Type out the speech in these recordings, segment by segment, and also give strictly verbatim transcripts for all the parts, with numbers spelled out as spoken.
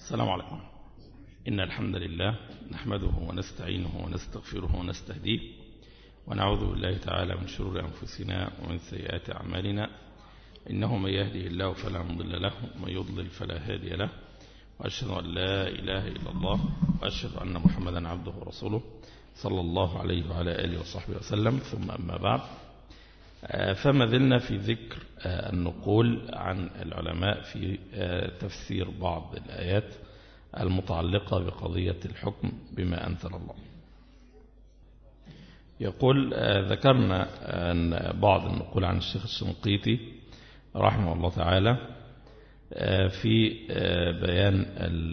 السلام عليكم. إن الحمد لله نحمده ونستعينه ونستغفره ونستهديه ونعوذ بالله تعالى من شرور أنفسنا ومن سيئات أعمالنا، إنه من يهده الله فلا مضل له ومن يضلل فلا هادي له، وأشهد أن لا إله إلا الله وأشهد أن محمدا عبده ورسوله صلى الله عليه وعلى آله وصحبه وسلم. ثم أما بعد، فما زلنا في ذكر النقول عن العلماء في تفسير بعض الآيات المتعلقة بقضية الحكم بما أنزل الله. يقول ذكرنا أن بعض النقول عن الشيخ الشنقيطي رحمه الله تعالى في بيان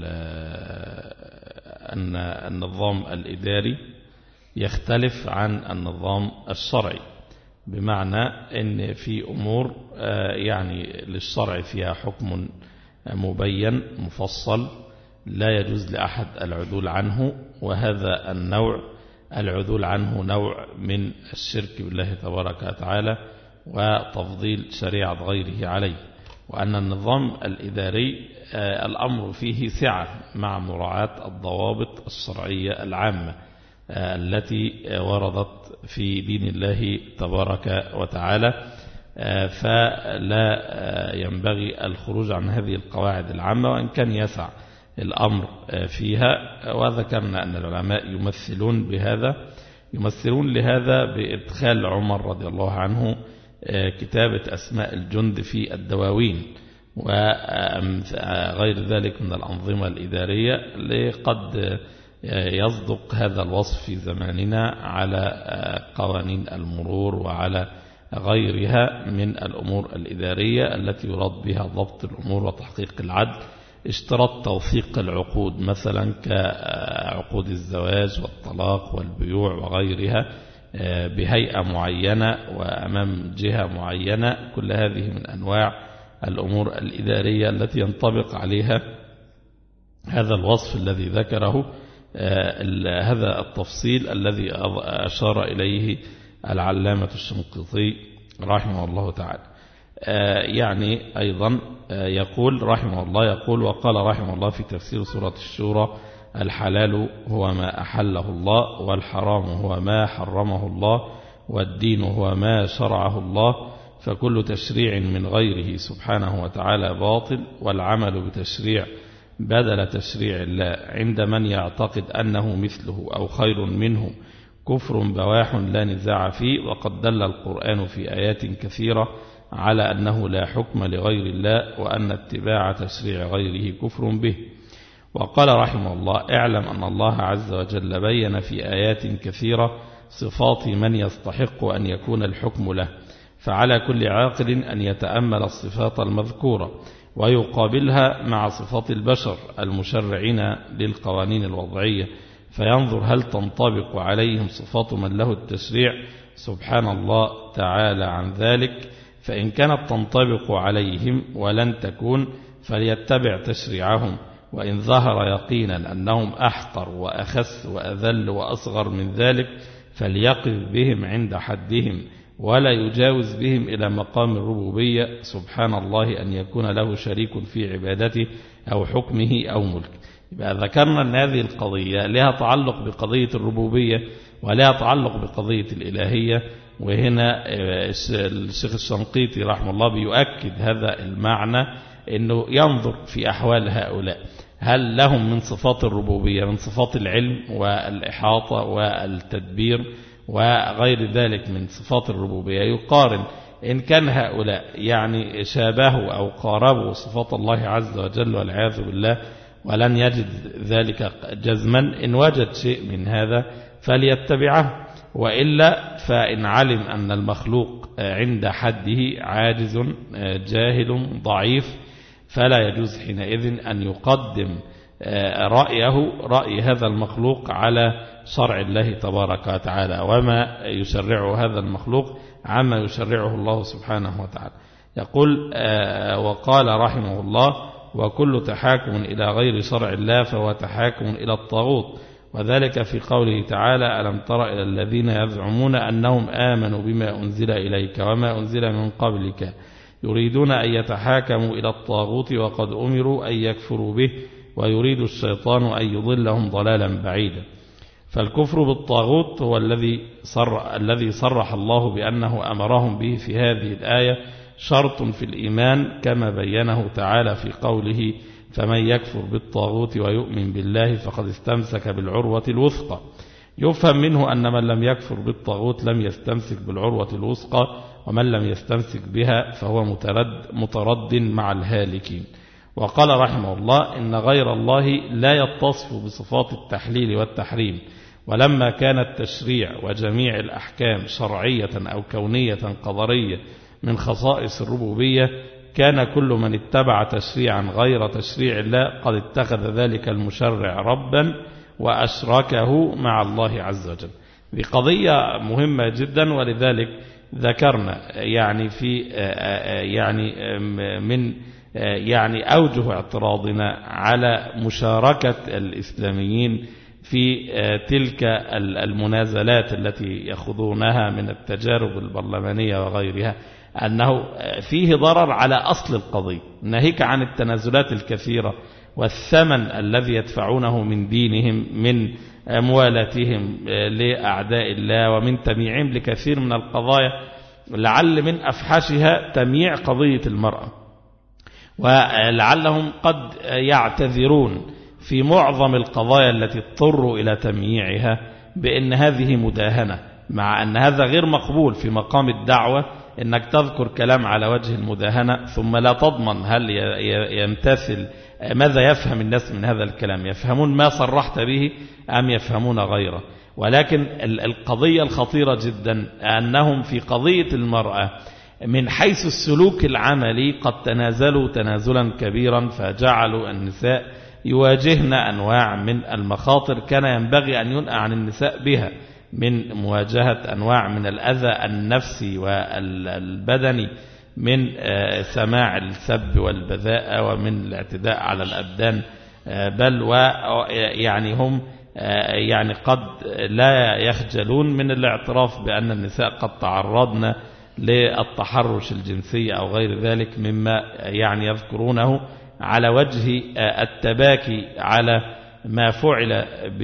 أن النظام الإداري يختلف عن النظام الشرعي، بمعنى أن في أمور يعني للشرع فيها حكم مبين مفصل لا يجوز لأحد العدول عنه، وهذا النوع العدول عنه نوع من الشرك بالله تبارك وتعالى وتفضيل شريعة غيره عليه، وأن النظام الإداري الأمر فيه سعة مع مراعاة الضوابط الشرعية العامة التي وردت في دين الله تبارك وتعالى، فلا ينبغي الخروج عن هذه القواعد العامة وإن كان يسع الأمر فيها. وذكرنا أن العلماء يمثلون بهذا يمثلون لهذا بإدخال عمر رضي الله عنه كتابة أسماء الجند في الدواوين وغير ذلك من الأنظمة الإدارية، لقد يصدق هذا الوصف في زماننا على قوانين المرور وعلى غيرها من الأمور الإدارية التي يراد بها ضبط الأمور وتحقيق العدل. اشتراط توثيق العقود مثلا كعقود الزواج والطلاق والبيوع وغيرها بهيئة معينة وأمام جهة معينة، كل هذه من أنواع الأمور الإدارية التي ينطبق عليها هذا الوصف الذي ذكره، هذا التفصيل الذي أشار إليه العلامة الشنقيطي رحمه الله تعالى. يعني أيضا يقول رحمه الله يقول وقال رحمه الله في تفسير سورة الشورى: الحلال هو ما أحله الله، والحرام هو ما حرمه الله، والدين هو ما شرعه الله، فكل تشريع من غيره سبحانه وتعالى باطل، والعمل بتشريع بدل تشريع الله عند من يعتقد أنه مثله أو خير منه كفر بواح لا نزاع فيه. وقد دل القرآن في آيات كثيرة على أنه لا حكم لغير الله، وأن اتباع تشريع غيره كفر به. وقال رحمه الله: اعلم أن الله عز وجل بين في آيات كثيرة صفات من يستحق أن يكون الحكم له، فعلى كل عاقل أن يتأمل الصفات المذكورة ويقابلها مع صفات البشر المشرعين للقوانين الوضعية، فينظر هل تنطبق عليهم صفات من له التشريع سبحان الله تعالى عن ذلك، فإن كانت تنطبق عليهم ولن تكون فليتبع تشريعهم، وإن ظهر يقينا أنهم أحقر وأخس وأذل وأصغر من ذلك فليقف بهم عند حدهم ولا يجاوز بهم إلى مقام الربوبية سبحان الله أن يكون له شريك في عبادته أو حكمه أو ملك. يبقى ذكرنا أن هذه القضية لها تعلق بقضية الربوبية ولها تعلق بقضية الإلهية، وهنا الشيخ الشنقيطي رحمه الله بيؤكد هذا المعنى، أنه ينظر في أحوال هؤلاء هل لهم من صفات الربوبية من صفات العلم والإحاطة والتدبير وغير ذلك من صفات الربوبية، يقارن إن كان هؤلاء يعني شابهوا أو قاربوا صفات الله عز وجل والعياذ بالله ولن يجد ذلك جزما، إن وجد شيء من هذا فليتبعه، وإلا فإن علم أن المخلوق عند حده عاجز جاهل ضعيف فلا يجوز حينئذ أن يقدم رأيه رأي هذا المخلوق على شرع الله تبارك وتعالى وما يشرعه هذا المخلوق عما يشرعه الله سبحانه وتعالى. يقول وقال رحمه الله: وكل تحاكم إلى غير شرع الله فهو تحاكم إلى الطاغوت، وذلك في قوله تعالى: ألم تر إلى الذين يزعمون أنهم آمنوا بما أنزل إليك وما أنزل من قبلك يريدون أن يتحاكموا إلى الطاغوت وقد أمروا أن يكفروا به ويريد الشيطان أن يضلهم ضلالا بعيدا. فالكفر بالطاغوت هو الذي صر الذي صرح الله بأنه أمرهم به في هذه الآية شرط في الإيمان، كما بينه تعالى في قوله فمن يكفر بالطاغوت ويؤمن بالله فقد استمسك بالعروة الوثقى. يفهم منه أن من لم يكفر بالطاغوت لم يستمسك بالعروة الوثقى، ومن لم يستمسك بها فهو مترد, مترد مع الهالكين. وقال رحمه الله إن غير الله لا يتصف بصفات التحليل والتحريم، ولما كان التشريع وجميع الأحكام شرعية أو كونية قدرية من خصائص الربوبية، كان كل من اتبع تشريعا غير تشريع الله قد اتخذ ذلك المشرع ربا وأشركه مع الله عز وجل. دي قضية مهمة جدا، ولذلك ذكرنا يعني في يعني من يعني أوجه اعتراضنا على مشاركة الإسلاميين في تلك المنازلات التي يخوضونها من التجارب البرلمانية وغيرها، أنه فيه ضرر على أصل القضية، ناهيك عن التنازلات الكثيرة والثمن الذي يدفعونه من دينهم، من موالاتهم لأعداء الله، ومن تمييعهم لكثير من القضايا، لعل من أفحشها تمييع قضية المرأة. ولعلهم قد يعتذرون في معظم القضايا التي اضطروا إلى تمييعها بأن هذه مداهنة، مع أن هذا غير مقبول في مقام الدعوة، أنك تذكر كلام على وجه المداهنة ثم لا تضمن هل يمتثل، ماذا يفهم الناس من هذا الكلام، يفهمون ما صرحت به أم يفهمون غيره. ولكن القضية الخطيرة جدا أنهم في قضية المرأة من حيث السلوك العملي قد تنازلوا تنازلا كبيرا، فجعلوا النساء يواجهن أنواع من المخاطر كان ينبغي أن ينأى عن النساء بها، من مواجهة أنواع من الأذى النفسي والبدني، من سماع السب والبذاءة، ومن الاعتداء على الأبدان، بل ويعني هم يعني قد لا يخجلون من الاعتراف بأن النساء قد تعرضن للتحرش الجنسي أو غير ذلك، مما يعني يذكرونه على وجه التباكي على ما فعل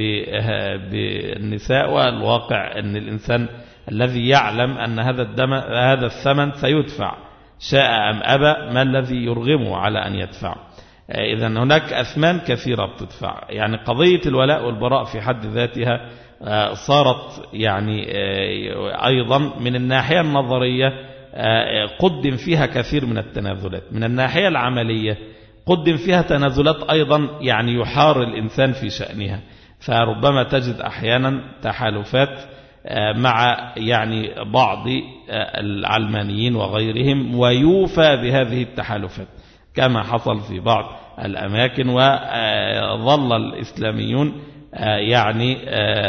بالنساء. والواقع أن الإنسان الذي يعلم أن هذا الدم هذا الثمن سيدفع شاء أم أبى، ما الذي يرغمه على أن يدفع؟ إذن هناك أثمان كثيرة بتدفع. يعني قضية الولاء والبراء في حد ذاتها صارت يعني أيضا من الناحية النظرية قدم فيها كثير من التنازلات، من الناحية العملية قدم فيها تنازلات أيضا يعني يحار الإنسان في شأنها. فربما تجد أحيانا تحالفات مع يعني بعض العلمانيين وغيرهم ويوفى بهذه التحالفات كما حصل في بعض الأماكن، وظل الإسلاميون يعني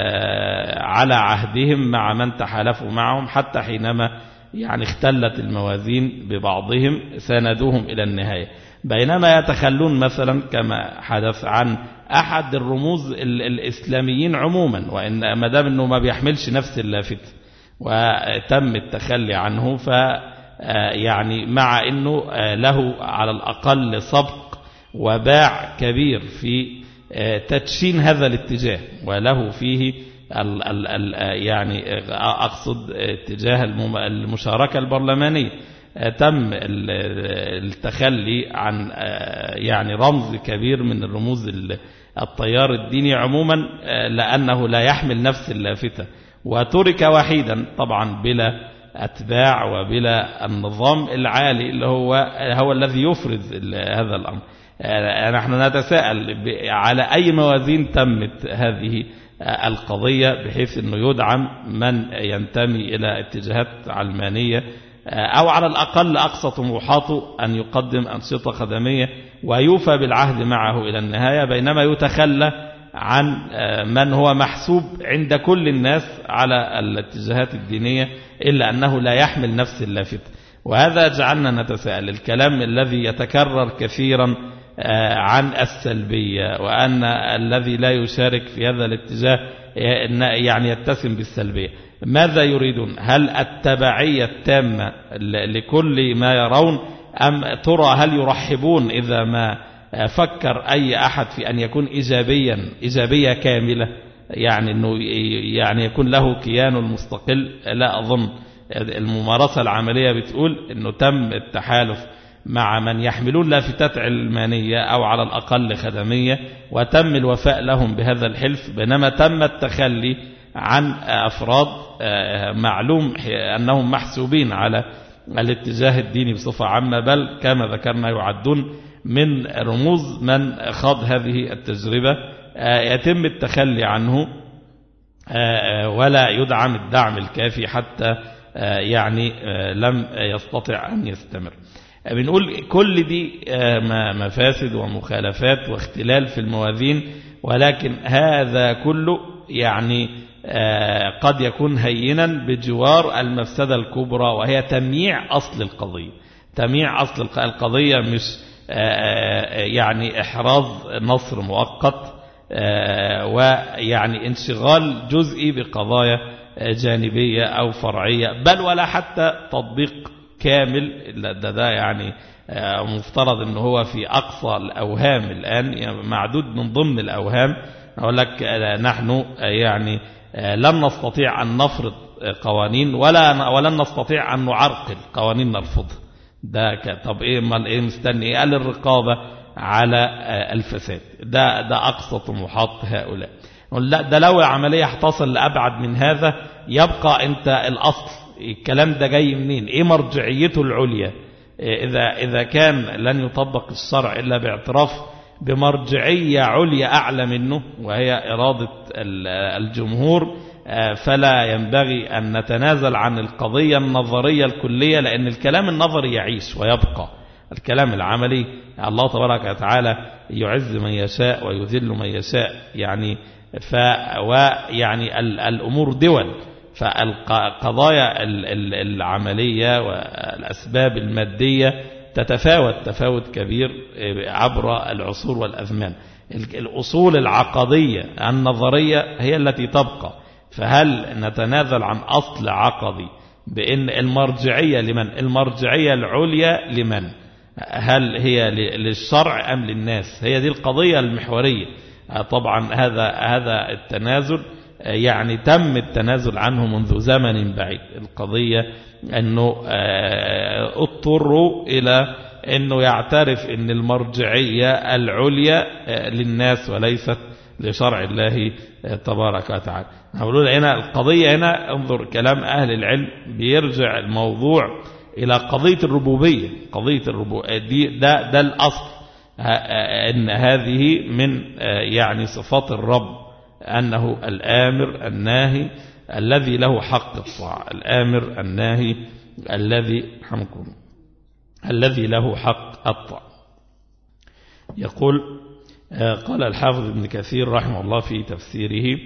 على عهدهم مع من تحالفوا معهم، حتى حينما يعني اختلت الموازين ببعضهم ساندوهم إلى النهاية، بينما يتخلون مثلا كما حدث عن أحد الرموز الإسلاميين عموما، وإن ما دام أنه ما بيحملش نفس اللافت وتم التخلي عنه، ف يعني مع أنه له على الأقل سبق وباع كبير في تدشين هذا الاتجاه، وله فيه ال ال ال يعني أقصد اتجاه المشاركة البرلمانية، تم التخلي عن يعني رمز كبير من الرموز التيار الديني عموما، لأنه لا يحمل نفس اللافتة، وترك وحيدا طبعا بلا أتباع وبلا النظام العالي اللي هو هو الذي يفرز هذا الأمر. نحن نتساءل على أي موازين تمت هذه القضية، بحيث أنه يدعم من ينتمي إلى اتجاهات علمانية، أو على الأقل أقصى طموحاته أن يقدم أنشطة خدمية ويوفى بالعهد معه إلى النهاية، بينما يتخلى عن من هو محسوب عند كل الناس على الاتجاهات الدينية، إلا أنه لا يحمل نفس اللافتة. وهذا جعلنا نتساءل الكلام الذي يتكرر كثيرا عن السلبية، وأن الذي لا يشارك في هذا الاتجاه يعني يتسم بالسلبية. ماذا يريدون؟ هل التبعية التامة لكل ما يرون، أم ترى هل يرحبون إذا ما فكر أي أحد في أن يكون إيجابيا إيجابية كاملة، يعني أنه يعني يكون له كيان المستقل؟ لا أظن. الممارسة العملية بتقول أنه تم التحالف مع من يحملون لافتات علمانية أو على الأقل خدمية، وتم الوفاء لهم بهذا الحلف، بينما تم التخلي عن أفراد معلوم أنهم محسوبين على الاتجاه الديني بصفة عامة، بل كما ذكرنا يعدون من رموز من خاض هذه التجربة. يتم التخلي عنه ولا يدعم الدعم الكافي حتى يعني لم يستطع أن يستمر. بنقول كل دي مفاسد ومخالفات واختلال في الموازين، ولكن هذا كله يعني قد يكون هينا بجوار المفسدة الكبرى، وهي تمييع أصل القضية. تمييع أصل القضية مش يعني إحراز نصر مؤقت ويعني انشغال جزئي بقضايا جانبية أو فرعية، بل ولا حتى تطبيق كامل. ده, ده يعني مفترض أنه هو في أقصى الأوهام الآن، يعني معدود من ضمن الأوهام. أقول لك نحن يعني لن نستطيع أن نفرض قوانين ولا ولن نستطيع أن نعرقل قوانين نرفضها. ده طب إيه ما إيه مستني إيه؟ قال الرقابة على الفساد. ده ده أقصى طموحات هؤلاء. لا، ده لو العملية هتصل لأبعد من هذا يبقى أنت الأصل. الكلام ده جاي منين؟ إيه مرجعيته العليا؟ إذا إذا كان لن يطبق الشرع إلا باعتراف بمرجعية عليا أعلى منه وهي إرادة الجمهور، فلا ينبغي أن نتنازل عن القضية النظرية الكلية، لأن الكلام النظري يعيش ويبقى. الكلام العملي الله تبارك وتعالى يعز من يشاء ويذل من يشاء، يعني ف ويعني الأمور دول، فالقضايا العملية والأسباب المادية تتفاوت تفاوت كبير عبر العصور والأزمان. الأصول العقدية النظرية هي التي تبقى. فهل نتنازل عن أصل عقدي بأن المرجعية لمن؟ المرجعية العليا لمن؟ هل هي للشرع أم للناس؟ هي دي القضية المحورية. طبعا هذا هذا التنازل يعني تم التنازل عنه منذ زمن بعيد. القضية أنه اضطروا إلى أنه يعترف أن المرجعية العليا للناس وليست لشرع الله تبارك وتعالى. هقول هنا القضية هنا انظر كلام أهل العلم بيرجع الموضوع إلى قضية الربوبية. قضية الربوبية دي ده ده الأصل، أن هذه من يعني صفات الرب، أنه الآمر الناهي الذي له حق الطاعة. الآمر الناهي الذي حمكم الذي له حق الطاعة. يقول قال الحافظ ابن كثير رحمه الله في تفسيره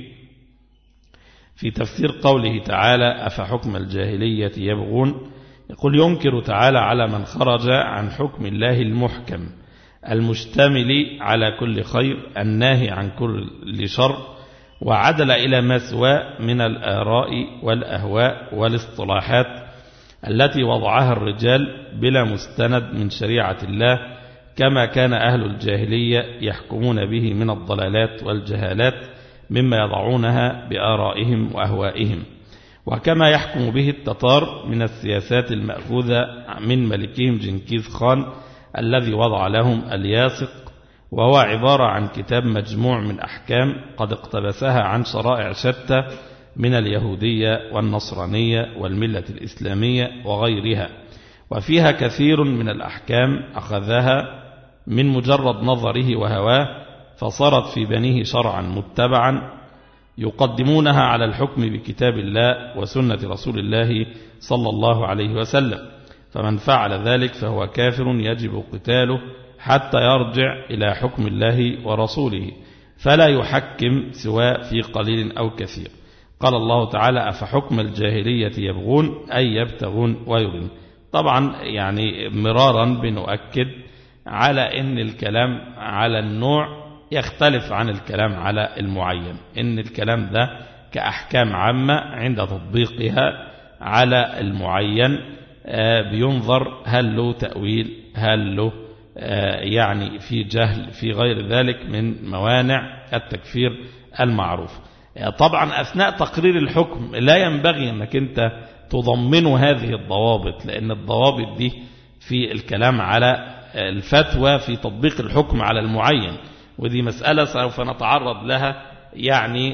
في تفسير قوله تعالى أفحكم الجاهلية يبغون، يقول ينكر تعالى على من خرج عن حكم الله المحكم المشتمل على كل خير الناهي عن كل شر، وعدل إلى ما سواه من الآراء والأهواء والاصطلاحات التي وضعها الرجال بلا مستند من شريعة الله، كما كان أهل الجاهلية يحكمون به من الضلالات والجهالات مما يضعونها بآرائهم وأهوائهم، وكما يحكم به التتار من السياسات المأخوذة من ملكهم جنكيز خان الذي وضع لهم الياسق، وهو عبارة عن كتاب مجموع من أحكام قد اقتبسها عن شرائع شتى من اليهودية والنصرانية والملة الإسلامية وغيرها، وفيها كثير من الأحكام أخذها من مجرد نظره وهواه، فصارت في بنيه شرعا متبعا يقدمونها على الحكم بكتاب الله وسنة رسول الله صلى الله عليه وسلم، فمن فعل ذلك فهو كافر يجب قتاله حتى يرجع إلى حكم الله ورسوله، فلا يحكم سواء في قليل أو كثير. قال الله تعالى أفحكم الجاهلية يبغون أي يبتغون ويبغون. طبعا يعني مرارا بنؤكد على أن الكلام على النوع يختلف عن الكلام على المعين، أن الكلام ده كأحكام عامة عند تطبيقها على المعين بينظر هل له تأويل، هل له يعني في جهل في غير ذلك من موانع التكفير المعروف. طبعا أثناء تقرير الحكم لا ينبغي أنك أنت تضمن هذه الضوابط، لأن الضوابط دي في الكلام على الفتوى في تطبيق الحكم على المعين، ودي مسألة سوف نتعرض لها يعني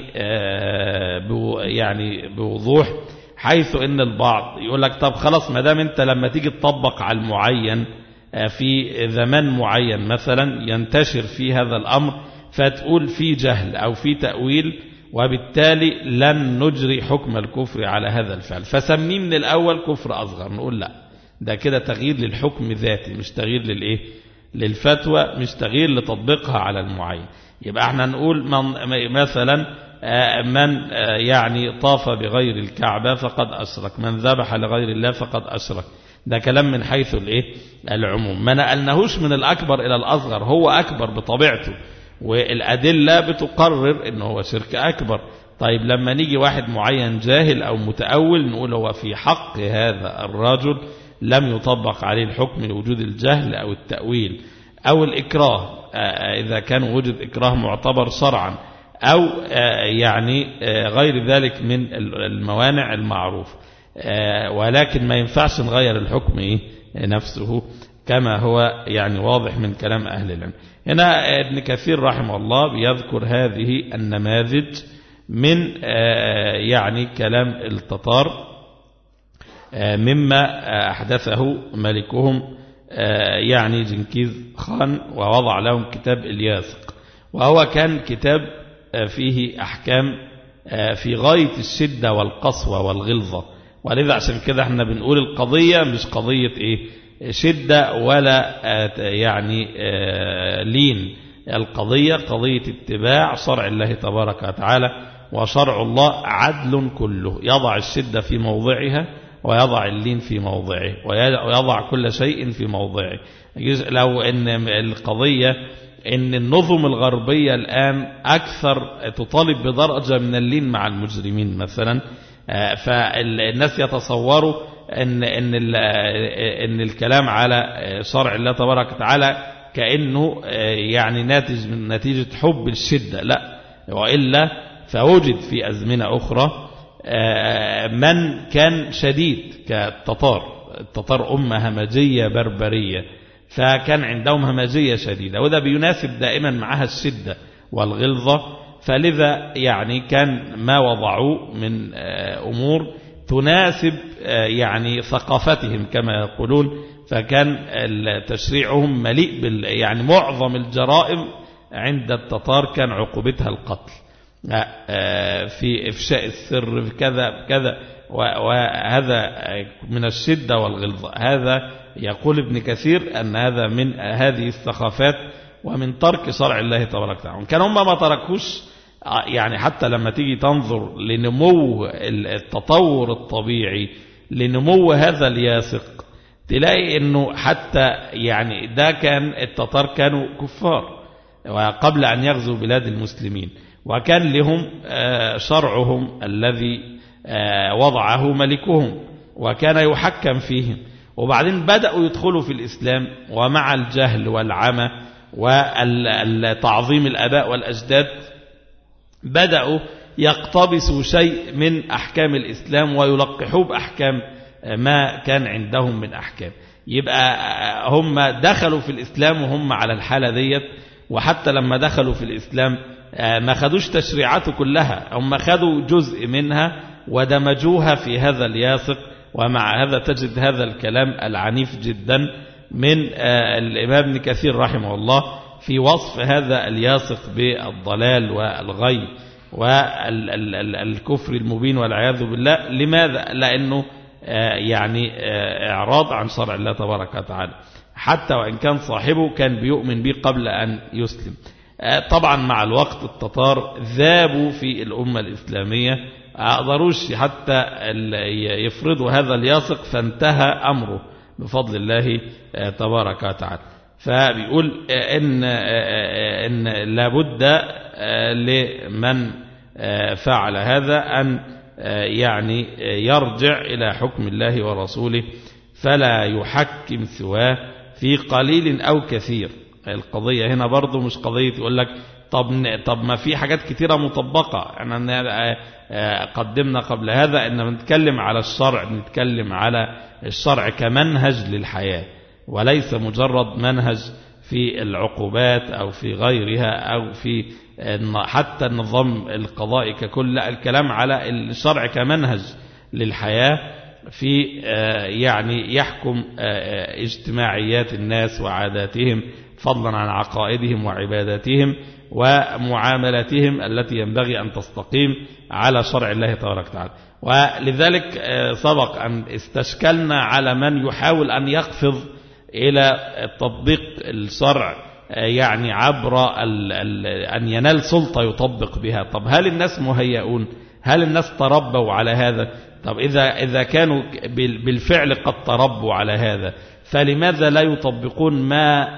يعني بوضوح، حيث ان البعض يقول لك طب خلاص ما دام انت لما تيجي تطبق على المعين في زمان معين مثلا ينتشر في هذا الأمر، فتقول في جهل أو في تأويل، وبالتالي لن نجري حكم الكفر على هذا الفعل، فسميه من الأول كفر أصغر. نقول لا، ده كده تغيير للحكم ذاتي، مش تغيير للإيه؟ للفتوى، مش تغيير لتطبيقها على المعين. يبقى احنا نقول من مثلا من يعني طاف بغير الكعبة فقد أشرك، من ذبح لغير الله فقد أشرك. ده كلام من حيث الايه؟ العموم، ما نقلناهوش من الأكبر إلى الأصغر، هو أكبر بطبيعته، والأدلة بتقرر إنه هو شرك أكبر. طيب لما نيجي واحد معين جاهل أو متأول نقول هو في حق هذا الرجل لم يطبق عليه الحكم لوجود الجهل أو التأويل أو الإكراه، إذا كان وجد إكراه معتبر شرعا، أو يعني غير ذلك من الموانع المعروف، ولكن ما ينفعش نغير الحكم إيه نفسه كما هو يعني واضح من كلام أهل العلم. هنا ابن كثير رحمه الله بيذكر هذه النماذج من يعني كلام التتار مما أحدثه ملكهم يعني جنكيز خان، ووضع لهم كتاب الياسق، وهو كان كتاب فيه أحكام في غاية الشدة والقسوة والغلظة، ولذا عشان كده احنا بنقول القضية مش قضية ايه شدة ولا يعني لين، القضية قضية اتباع شرع الله تبارك وتعالى، وشرع الله عدل كله، يضع الشدة في موضعها ويضع اللين في موضعه ويضع كل شيء في موضعه. لو ان القضية ان النظم الغربية الآن أكثر تطالب بدرجة من اللين مع المجرمين مثلا، فالناس يتصوروا ان ان ان الكلام على شرع الله تبارك وتعالى كأنه يعني ناتج من نتيجة حب الشدة، لا، وإلا فوجد في أزمنة أخرى من كان شديد كالتتار. التتار أمة همجية بربرية، فكان عندهم همجية شديدة، وده بيناسب دائما معها الشدة والغلظة، فلذا يعني كان ما وضعوا من أمور تناسب يعني ثقافتهم كما يقولون، فكان تشريعهم مليء بال يعني معظم الجرائم عند التتار كان عقوبتها القتل، في إفشاء السر في كذا كذا، وهذا من الشدة والغلظة. هذا يقول ابن كثير أن هذا من هذه الثقافات ومن ترك شرع الله تبارك وتعالى. كان هم ما تركوش يعني، حتى لما تيجي تنظر لنمو التطور الطبيعي لنمو هذا الياسق تلاقي انه حتى يعني ده كان التتار كانوا كفار وقبل أن يغزوا بلاد المسلمين، وكان لهم شرعهم الذي وضعه ملكهم وكان يحكم فيهم، وبعدين بدأوا يدخلوا في الإسلام، ومع الجهل والعمى وتعظيم الآباء والأجداد بدأوا يقتبسوا شيء من أحكام الإسلام ويلقحوا بأحكام ما كان عندهم من أحكام. يبقى هم دخلوا في الإسلام وهم على الحالة ديت، وحتى لما دخلوا في الإسلام ما خدوش تشريعاته كلها، هم خدوا جزء منها ودمجوها في هذا الياسق. ومع هذا تجد هذا الكلام العنيف جدا من الإمام ابن كثير رحمه الله في وصف هذا الياسق بالضلال والغي والكفر المبين والعياذ بالله. لماذا؟ لأنه يعني إعراض عن شرع الله تبارك وتعالى، حتى وإن كان صاحبه كان بيؤمن به قبل أن يسلم. طبعا مع الوقت التتار ذابوا في الأمة الإسلامية، أقدروش حتى يفرضوا هذا الياسق، فانتهى أمره بفضل الله تبارك وتعالى. فبيقول إن, إن لابد لمن فعل هذا أن يعني يرجع إلى حكم الله ورسوله، فلا يحكم سواه، في قليل أو كثير. القضية هنا برضو مش قضية يقول لك طب, طب ما في حاجات كثيرة مطبقة. احنا قدمنا قبل هذا أن نتكلم على الشرع، نتكلم على الشرع كمنهج للحياة، وليس مجرد منهج في العقوبات أو في غيرها أو في حتى النظام القضائي ككل. لا، الكلام على الشرع كمنهج للحياة في يعني يحكم اجتماعيات الناس وعاداتهم فضلا عن عقائدهم وعباداتهم ومعاملاتهم التي ينبغي أن تستقيم على شرع الله تبارك وتعالى. ولذلك سبق أن استشكلنا على من يحاول أن يقفز إلى تطبيق الشرع يعني عبر ال ال أن ينال سلطة يطبق بها. طب هل الناس مهيئون؟ هل الناس تربوا على هذا؟ طب إذا, إذا كانوا بالفعل قد تربوا على هذا، فلماذا لا يطبقون ما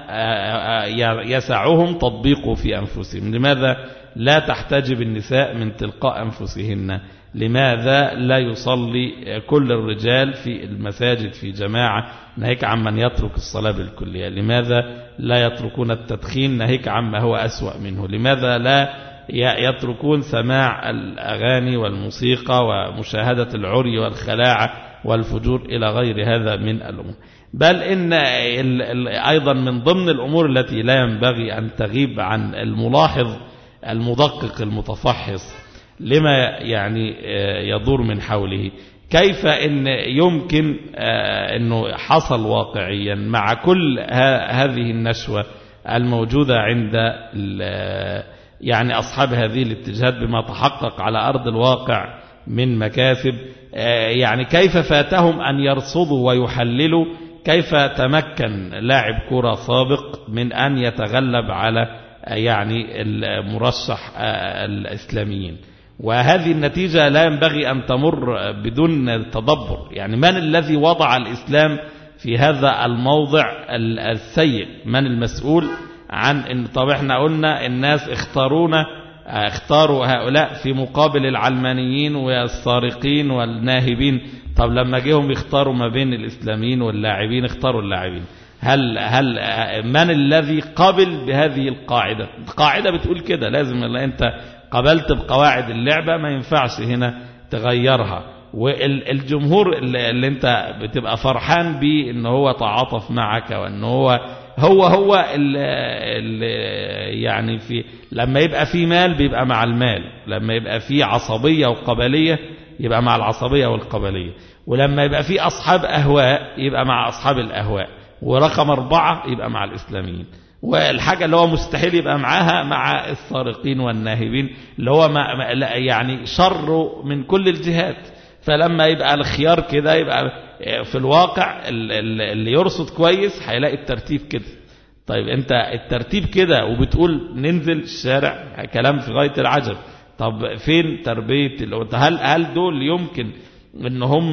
يسعهم تطبيقه في أنفسهم؟ لماذا لا تحتجب النساء من تلقاء أنفسهن؟ لماذا لا يصلي كل الرجال في المساجد في جماعة ناهيك عن من يترك الصلاة بالكلية؟ لماذا لا يتركون التدخين ناهيك عما هو أسوأ منه؟ لماذا لا يتركون سماع الأغاني والموسيقى ومشاهدة العري والخلاعة والفجور إلى غير هذا من الأمور؟ بل إن أيضا من ضمن الأمور التي لا ينبغي أن تغيب عن الملاحظ المدقق المتفحص لما يعني يدور من حوله، كيف إن يمكن أنه حصل واقعيا مع كل هذه النشوة الموجودة عند يعني أصحاب هذه الاتجاهات بما تحقق على أرض الواقع من مكاسب، يعني كيف فاتهم أن يرصدوا ويحللوا كيف تمكن لاعب كرة سابق من أن يتغلب على يعني المرشح الإسلاميين. وهذه النتيجة لا ينبغي أن تمر بدون تدبر. يعني من الذي وضع الإسلام في هذا الموضع السيء؟ من المسؤول عن إن طب احنا قلنا الناس اختارونا اختاروا هؤلاء في مقابل العلمانيين والسارقين والناهبين. طب لما جيهم يختاروا ما بين الإسلاميين واللاعبين اختاروا اللاعبين. هل هل من الذي قبل بهذه القاعدة؟ القاعدة بتقول كده، لازم اللي انت قبلت بقواعد اللعبة ما ينفعش هنا تغيرها. والجمهور اللي, اللي انت بتبقى فرحان بيه ان هو تعاطف معك وان هو هو هو اللي يعني في لما يبقى في مال بيبقى مع المال، لما يبقى في عصبية وقبلية يبقى مع العصبية والقبلية، ولما يبقى في أصحاب أهواء يبقى مع أصحاب الأهواء، ورقم أربعة يبقى مع الإسلاميين. والحاجة اللي هو مستحيل يبقى معاها مع السارقين والناهبين اللي هو ما يعني شر من كل الجهات. فلما يبقى الخيار كده يبقى في الواقع اللي يرصد كويس هيلاقي الترتيب كده. طيب انت الترتيب كده وبتقول ننزل الشارع، كلام في غاية العجب. طب فين تربية؟ هل هل دول يمكن ان هم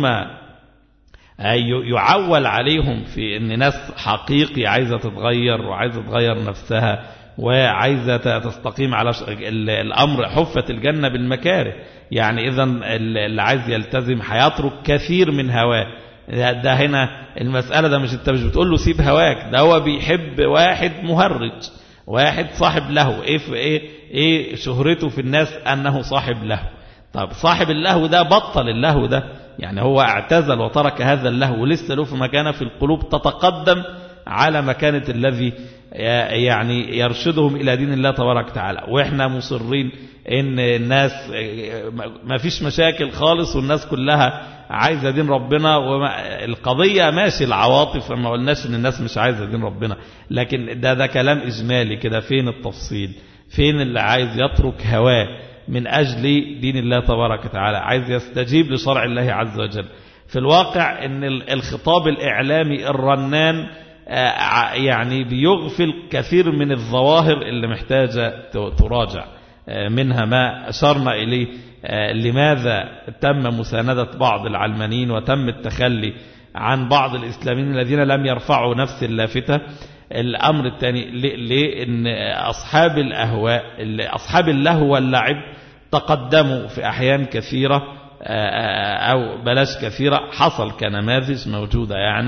يعول عليهم في ان ناس حقيقي عايزة تتغير وعايزة تغير نفسها وعايزة تستقيم على الأمر؟ حفت الجنة بالمكاره. يعني إذا اللي عايز يلتزم هيترك كثير من هواه. ده هنا المسألة ده مش انت مش بتقول له سيب هواك، ده هو بيحب واحد مهرج، واحد صاحب له. ايه في ايه ايه شهرته في الناس انه صاحب له. طب صاحب اللهو ده بطل اللهو ده، يعني هو اعتزل وترك هذا اللهو ولسه له في مكانه في القلوب تتقدم على مكانة الذي يعني يرشدهم إلى دين الله تبارك وتعالى. وإحنا مصرين إن الناس ما فيش مشاكل خالص والناس كلها عايزة دين ربنا. والقضية ماشي العواطف، ما قلناش إن الناس مش عايزة دين ربنا، لكن ده ده كلام إجمالي كده. فين التفصيل؟ فين اللي عايز يترك هواه من أجل دين الله تبارك وتعالى، عايز يستجيب لشرع الله عز وجل؟ في الواقع إن الخطاب الإعلامي الرنان يعني بيغفل كثير من الظواهر اللي محتاجة تراجع. منها ما أشرنا إليه، لماذا تم مساندة بعض العلمانيين وتم التخلي عن بعض الإسلاميين الذين لم يرفعوا نفس اللافتة. الأمر الثاني، لأن أصحاب الأهواء أصحاب اللهو واللعب تقدموا في أحيان كثيرة أو بلاش كثيرة، حصل كنماذج موجودة يعني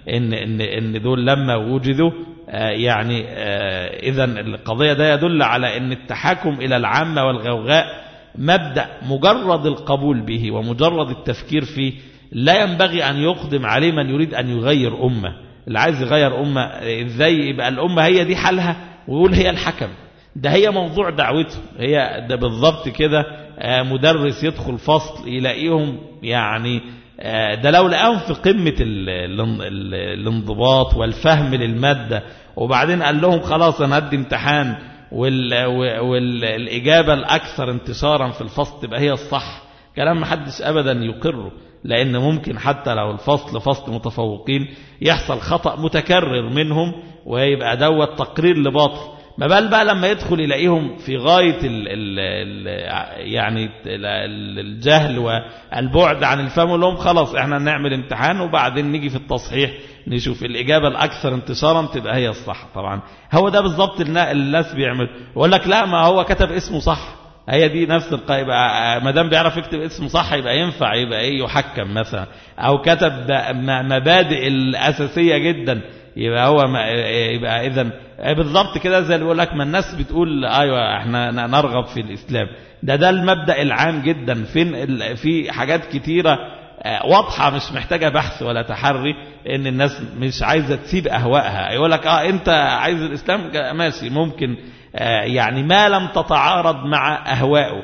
إن, إن, إن دول لما وجدوا يعني إذن القضية ده يدل على أن التحاكم إلى العامة والغوغاء مبدأ مجرد القبول به ومجرد التفكير فيه لا ينبغي أن يقدم عليه من يريد أن يغير أمة. اللي عايز يغير أمة إزاي يبقى الأمة هي دي حالها ويقول هي الحكم؟ ده هي موضوع دعوته هي ده بالضبط كده. مدرس يدخل فصل يلاقيهم يعني ده لو لقاهم في قمة الانضباط والفهم للمادة وبعدين قال لهم خلاص أنا هدي امتحان والإجابة الأكثر انتشارا في الفصل تبقى هي الصح، كلام محدش أبدا يقره، لأن ممكن حتى لو الفصل فصل متفوقين يحصل خطأ متكرر منهم ويبقى دوت تقرير لباطل. ما بال بقى لما يدخل يلاقيهم في غاية ال ال ال يعني الجهل والبعد عن الفهم، لهم خلاص احنا نعمل امتحان وبعدين نيجي في التصحيح نشوف الإجابة الأكثر انتشارا تبقى هي الصح. طبعا هو ده بالضبط الناس بيعمل، يقول لك لا ما هو كتب اسمه صح، هي دي نفس القاعدة، ما دام بيعرف يكتب اسمه صح يبقى ينفع يبقى ايه يحكم مثلا، او كتب مبادئ الأساسية جدا يبقى هو يبقى اذا بالضبط كده زي اللي بيقول لك ما الناس بتقول ايوه احنا نرغب في الإسلام. ده ده المبدأ العام جدا. فين في حاجات كتيرة واضحة مش محتاجة بحث ولا تحري، ان الناس مش عايزة تسيب اهوائها. يقول لك اه انت عايز الإسلام ماشي، ممكن آه يعني ما لم تتعارض مع اهوائه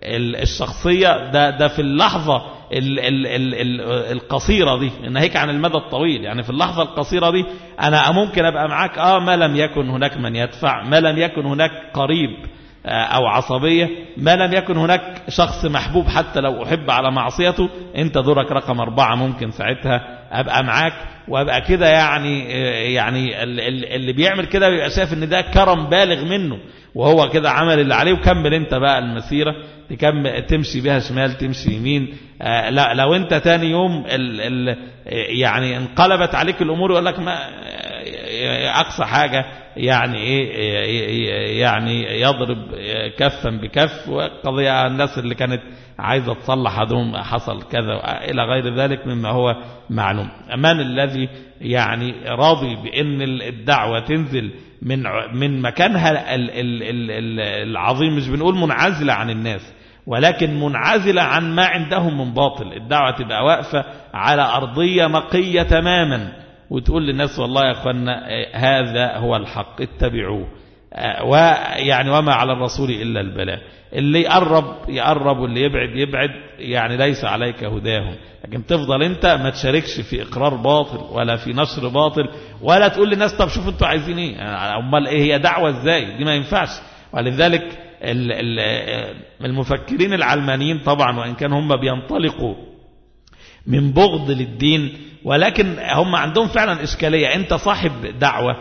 الشخصية، ده ده في اللحظة ال ال ال ال القصيرة دي، ناهيك عن المدى الطويل. يعني في اللحظة القصيرة دي أنا ممكن أبقى معاك آه ما لم يكن هناك من يدفع، ما لم يكن هناك قريب آه أو عصبية، ما لم يكن هناك شخص محبوب حتى لو أحب على معصيته، أنت دورك رقم أربعة، ممكن ساعتها أبقى معاك وأبقى كده. يعني يعني اللي بيعمل كده بيبقى شايف إن ده كرم بالغ منه، وهو كده عمل اللي عليه وكمل انت بقى المسيرة تكمل تمشي بها شمال تمشي يمين. آه لا لو انت تاني يوم ال ال يعني انقلبت عليك الامور يقول لك ما اقصى حاجة يعني ايه يعني يضرب كفا بكف، وقضية الناس اللي كانت عايزة تصلح هدوم حصل كذا الى غير ذلك مما هو معلوم. من الذي يعني راضي بان الدعوة تنزل من من مكانها العظيم، مش بنقول منعزلة عن الناس ولكن منعزلة عن ما عندهم من باطل، الدعوة تبقى واقفة على أرضية نقية تماما وتقول للناس والله يا أخوانا هذا هو الحق اتبعوه، ويعني وما على الرسول إلا البلاغ. اللي يقرب يقرب واللي يبعد يبعد، يعني ليس عليك هداهم، لكن تفضل انت ما تشاركش في اقرار باطل ولا في نشر باطل ولا تقول للناس طب شوفوا انتوا عايزين ايه، امال ايه هي دعوة ازاي؟ دي ما ينفعش. ولذلك المفكرين العلمانيين طبعا وان كان هم بينطلقوا من بغض للدين، ولكن هم عندهم فعلا اشكالية، انت صاحب دعوة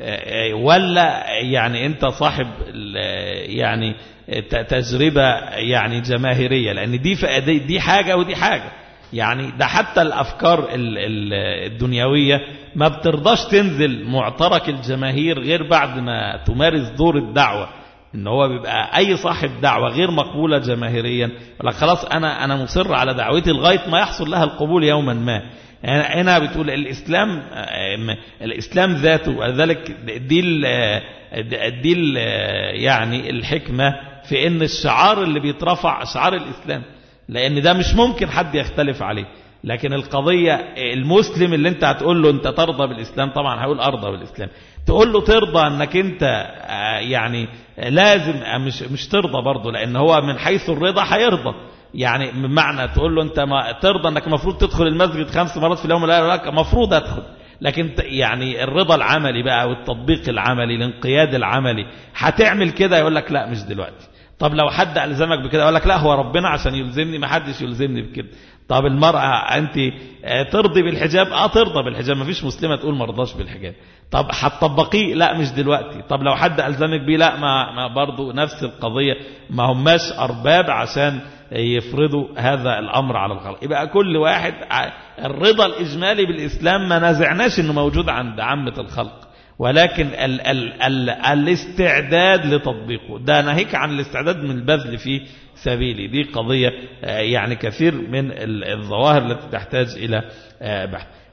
ولا يعني انت صاحب يعني تجربة يعني جماهيرية؟ لان دي دي حاجة ودي حاجة. يعني ده حتى الافكار الدنيوية ما بترضاش تنزل معترك الجماهير غير بعد ما تمارس دور الدعوة، ان هو بيبقى اي صاحب دعوة غير مقبولة جماهيريا ولا خلاص انا انا مصر على دعوتي لغاية ما يحصل لها القبول يوما ما. هنا بتقول الإسلام الإسلام ذاته، ولذلك دي ال دي ال يعني الحكمة في ان الشعار اللي بيترفع شعار الإسلام، لأن ده مش ممكن حد يختلف عليه. لكن القضية المسلم اللي انت هتقول له انت ترضى بالإسلام، طبعا هقول أرضى بالإسلام، تقول له ترضى انك انت يعني لازم مش مش ترضى برضه، لأن هو من حيث الرضا هيرضى. يعني بمعنى تقول له انت ما ترضى انك مفروض تدخل المسجد خمس مرات في اليوم، لا لك مفروض ادخل، لكن يعني الرضا العملي بقى والتطبيق العملي الانقياد العملي هتعمل كده، يقول لك لا مش دلوقتي. طب لو حد ألزمك بكده يقول لك لا هو ربنا عشان يلزمني، ما حدش يلزمني بكده. طب المرأة أنت ترضي بالحجاب؟ اه ترضى بالحجاب، ما فيش مسلمة تقول مرضاش بالحجاب. طب هتطبقيه؟ لا مش دلوقتي. طب لو حد ألزمك بيه؟ لا ما, ما برضو نفس القضية، ما هماش أرباب عشان يفرضوا هذا الأمر على الخلق. يبقى كل واحد الرضا الإجمالي بالإسلام ما نزعناش إنه موجود عند عامة الخلق، ولكن ال ال ال الاستعداد لتطبيقه ده ناهيك عن الاستعداد من البذل في سبيله. دي قضية يعني كثير من الظواهر التي تحتاج إلى بحث.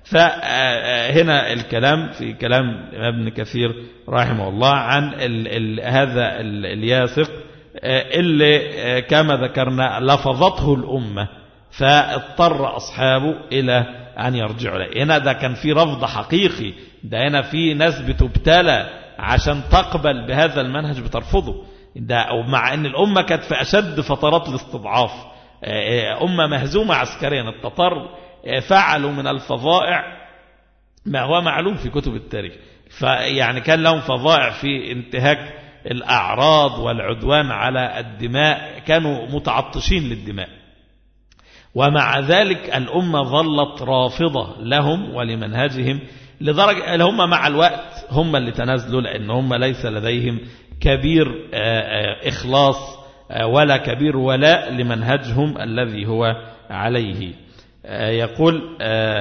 فهنا الكلام في كلام ابن كثير رحمه الله عن ال ال هذا ال الياسق اللي كما ذكرنا لفظته الأمة فاضطر أصحابه إلى أن يرجعوا له. هنا ده كان في رفض حقيقي، ده هنا في ناس بتبتلى عشان تقبل بهذا المنهج بترفضه، ده مع أن الأمة كانت في أشد فترات الاستضعاف، أمة مهزومة عسكريا. التتار فعلوا من الفظائع ما هو معلوم في كتب التاريخ، فيعني كان لهم فظائع في انتهاك الأعراض والعدوان على الدماء، كانوا متعطشين للدماء، ومع ذلك الأمة ظلت رافضة لهم ولمنهجهم، لدرجة اللي هم مع الوقت هم اللي تنازلوا، لأن هم ليس لديهم كبير إخلاص ولا كبير ولاء لمنهجهم الذي هو عليه. يقول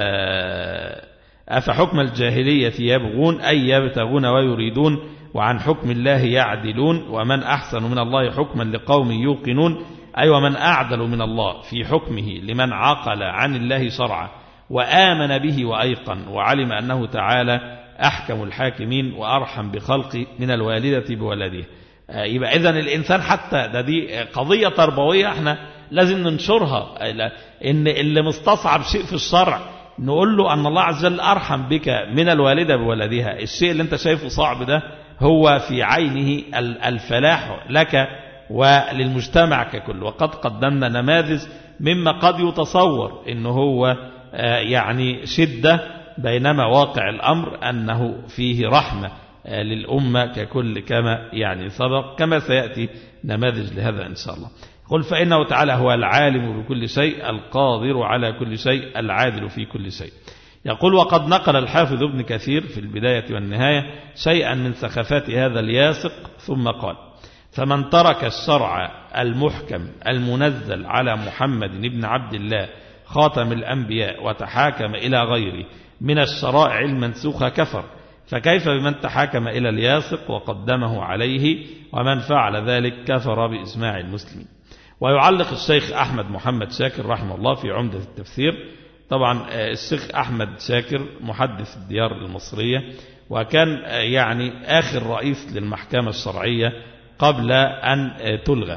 أفحكم الجاهلية يبغون أي يبتغون ويريدون وعن حكم الله يعدلون ومن أحسن من الله حكما لقوم يوقنون، أي ومن أعدل من الله في حكمه لمن عقل عن الله شرعا وآمن به وأيقن وعلم أنه تعالى أحكم الحاكمين وأرحم بخلقه من الوالدة بولده. يبقى إذن الإنسان حتى ده دي قضية تربوية احنا لازم ننشرها، إن اللي مستصعب شيء في الشرع نقول له أن الله عز وجل أرحم بك من الوالدة بولدها. الشيء اللي انت شايفه صعب ده هو في عينه الفلاح لك وللمجتمع ككل. وقد قدمنا نماذج مما قد يتصور إنه هو يعني شدة، بينما واقع الأمر أنه فيه رحمة للأمة ككل كما يعني سبق، كما سيأتي نماذج لهذا إن شاء الله. قل فإنه تعالى هو العالم بكل شيء القادر على كل شيء العادل في كل شيء. يقول وقد نقل الحافظ ابن كثير في البداية والنهاية شيئا من سخافات هذا الياسق ثم قال فمن ترك الشرع المحكم المنزل على محمد بن عبد الله خاتم الأنبياء وتحاكم إلى غيره من الشرائع المنسوخة كفر، فكيف بمن تحاكم إلى الياسق وقدمه عليه، ومن فعل ذلك كفر بإجماع المسلمين. ويعلق الشيخ أحمد محمد شاكر رحمه الله في عمدة التفسير. طبعا الشيخ أحمد شاكر محدث الديار المصرية، وكان يعني آخر رئيس للمحكمة الشرعية قبل أن تلغى،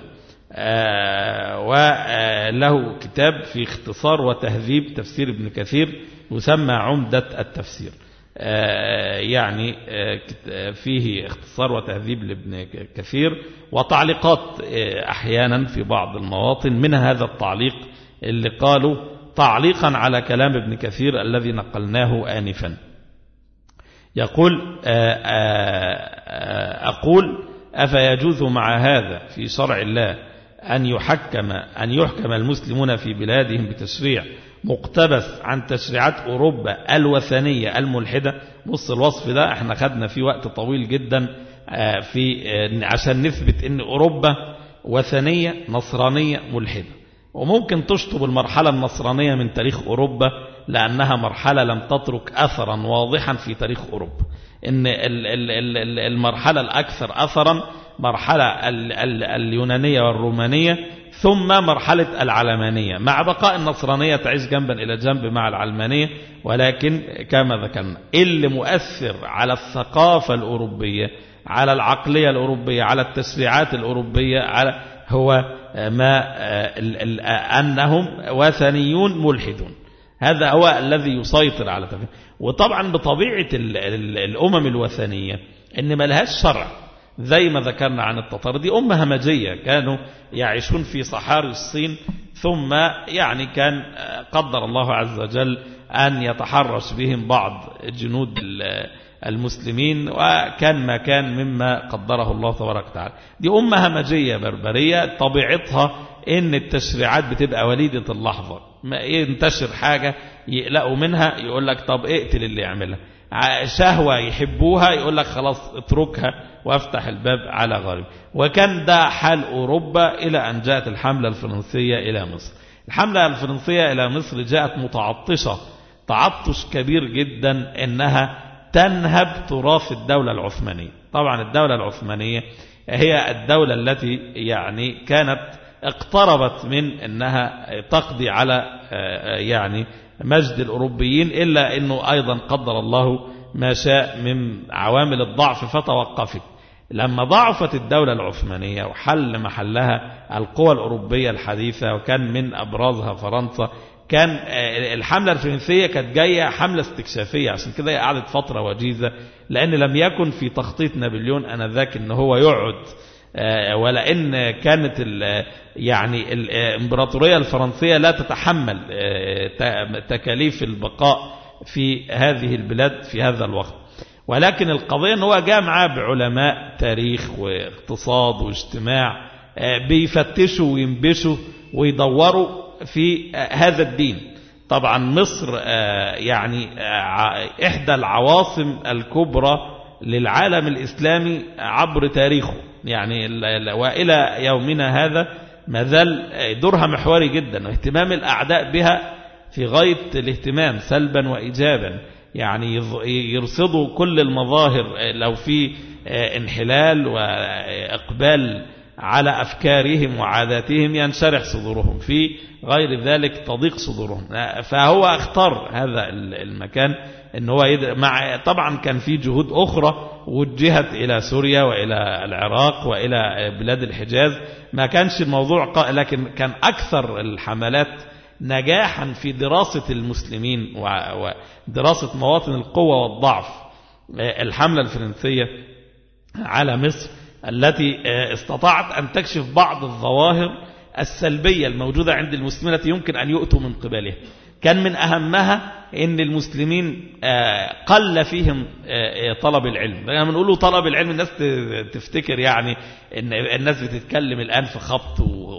وله كتاب في اختصار وتهذيب تفسير ابن كثير يسمى عمدة التفسير، يعني فيه اختصار وتهذيب لابن كثير وتعليقات أحيانا في بعض المواطن، من هذا التعليق اللي قالوا تعليقا على كلام ابن كثير الذي نقلناه آنفا. يقول أقول أفيجوز مع هذا في شرع الله أن يحكم أن يحكم المسلمون في بلادهم بتشريع مقتبس عن تشريعات أوروبا الوثنية الملحدة؟ بص الوصف ده احنا خدنا فيه وقت طويل جدا في عشان نثبت ان أوروبا وثنية نصرانية ملحدة، وممكن تشطب المرحلة النصرانية من تاريخ أوروبا لأنها مرحلة لم تترك أثرا واضحا في تاريخ أوروبا. إن المرحلة الأكثر أثرا مرحلة اليونانية والرومانية، ثم مرحلة العلمانية، مع بقاء النصرانية تعيش جنبا إلى جنب مع العلمانية. ولكن كما ذكرنا اللي مؤثر على الثقافة الأوروبية، على العقلية الأوروبية، على التشريعات الأوروبية، على هو ما أنهم وثنيون ملحدون. هذا هو الذي يسيطر على تفكير. وطبعا بطبيعة الأمم الوثنية إن ما لهاش شرع، زي ما ذكرنا عن التتار، دي أمة همجية كانوا يعيشون في صحاري الصين، ثم يعني كان قدر الله عز وجل أن يتحرش بهم بعض جنود المسلمين، وكان ما كان مما قدره الله تبارك وتعالى. دي أمة همجية بربرية طبيعتها إن التشريعات بتبقى وليدة اللحظة، ما ينتشر حاجة يقلقوا منها يقول لك طب اقتل اللي يعملها، شهوة يحبوها يقول لك خلاص اتركها وافتح الباب على غريب. وكان ده حال أوروبا إلى أن جاءت الحملة الفرنسية إلى مصر. الحملة الفرنسية إلى مصر جاءت متعطشة تعطش كبير جدا إنها تنهب تراث الدولة العثمانية. طبعا الدولة العثمانية هي الدولة التي يعني كانت اقتربت من أنها تقضي على يعني مجد الأوروبيين، إلا أنه أيضا قدر الله ما شاء من عوامل الضعف فتوقفت. لما ضعفت الدولة العثمانية وحل محلها القوى الأوروبية الحديثة وكان من أبرزها فرنسا، كان الحملة الفرنسية كانت جاية حملة استكشافية، عشان كده هي قعدت فترة وجيزة، لأن لم يكن في تخطيط نابليون أنذاك أنه هو يقعد، ولا إن كانت ال يعني الإمبراطورية الفرنسية لا تتحمل تكاليف البقاء في هذه البلاد في هذا الوقت. ولكن القضية أنه هو جاء معاه بعلماء تاريخ واقتصاد واجتماع بيفتشوا وينبشوا ويدوروا في هذا الدين. طبعا مصر يعني إحدى العواصم الكبرى للعالم الإسلامي عبر تاريخه، يعني وإلى يومنا هذا ما زال دورها محوري جدا، واهتمام الأعداء بها في غاية الاهتمام سلبا وإيجابا، يعني يرصدوا كل المظاهر لو في انحلال وإقبال على أفكارهم وعاداتهم ينشرح صدورهم، في غير ذلك تضيق صدورهم. فهو اختار هذا المكان إن هو مع طبعا كان في جهود أخرى وجهت إلى سوريا وإلى العراق وإلى بلاد الحجاز، ما كانش الموضوع، لكن كان أكثر الحملات نجاحا في دراسة المسلمين ودراسة مواطن القوة والضعف الحملة الفرنسية على مصر، التي استطاعت أن تكشف بعض الظواهر السلبية الموجودة عند المسلمين التي يمكن أن يؤتوا من قبلها. كان من أهمها أن المسلمين قل فيهم طلب العلم. لما نقول طلب العلم الناس تفتكر يعني أن الناس بتتكلم الآن في خبط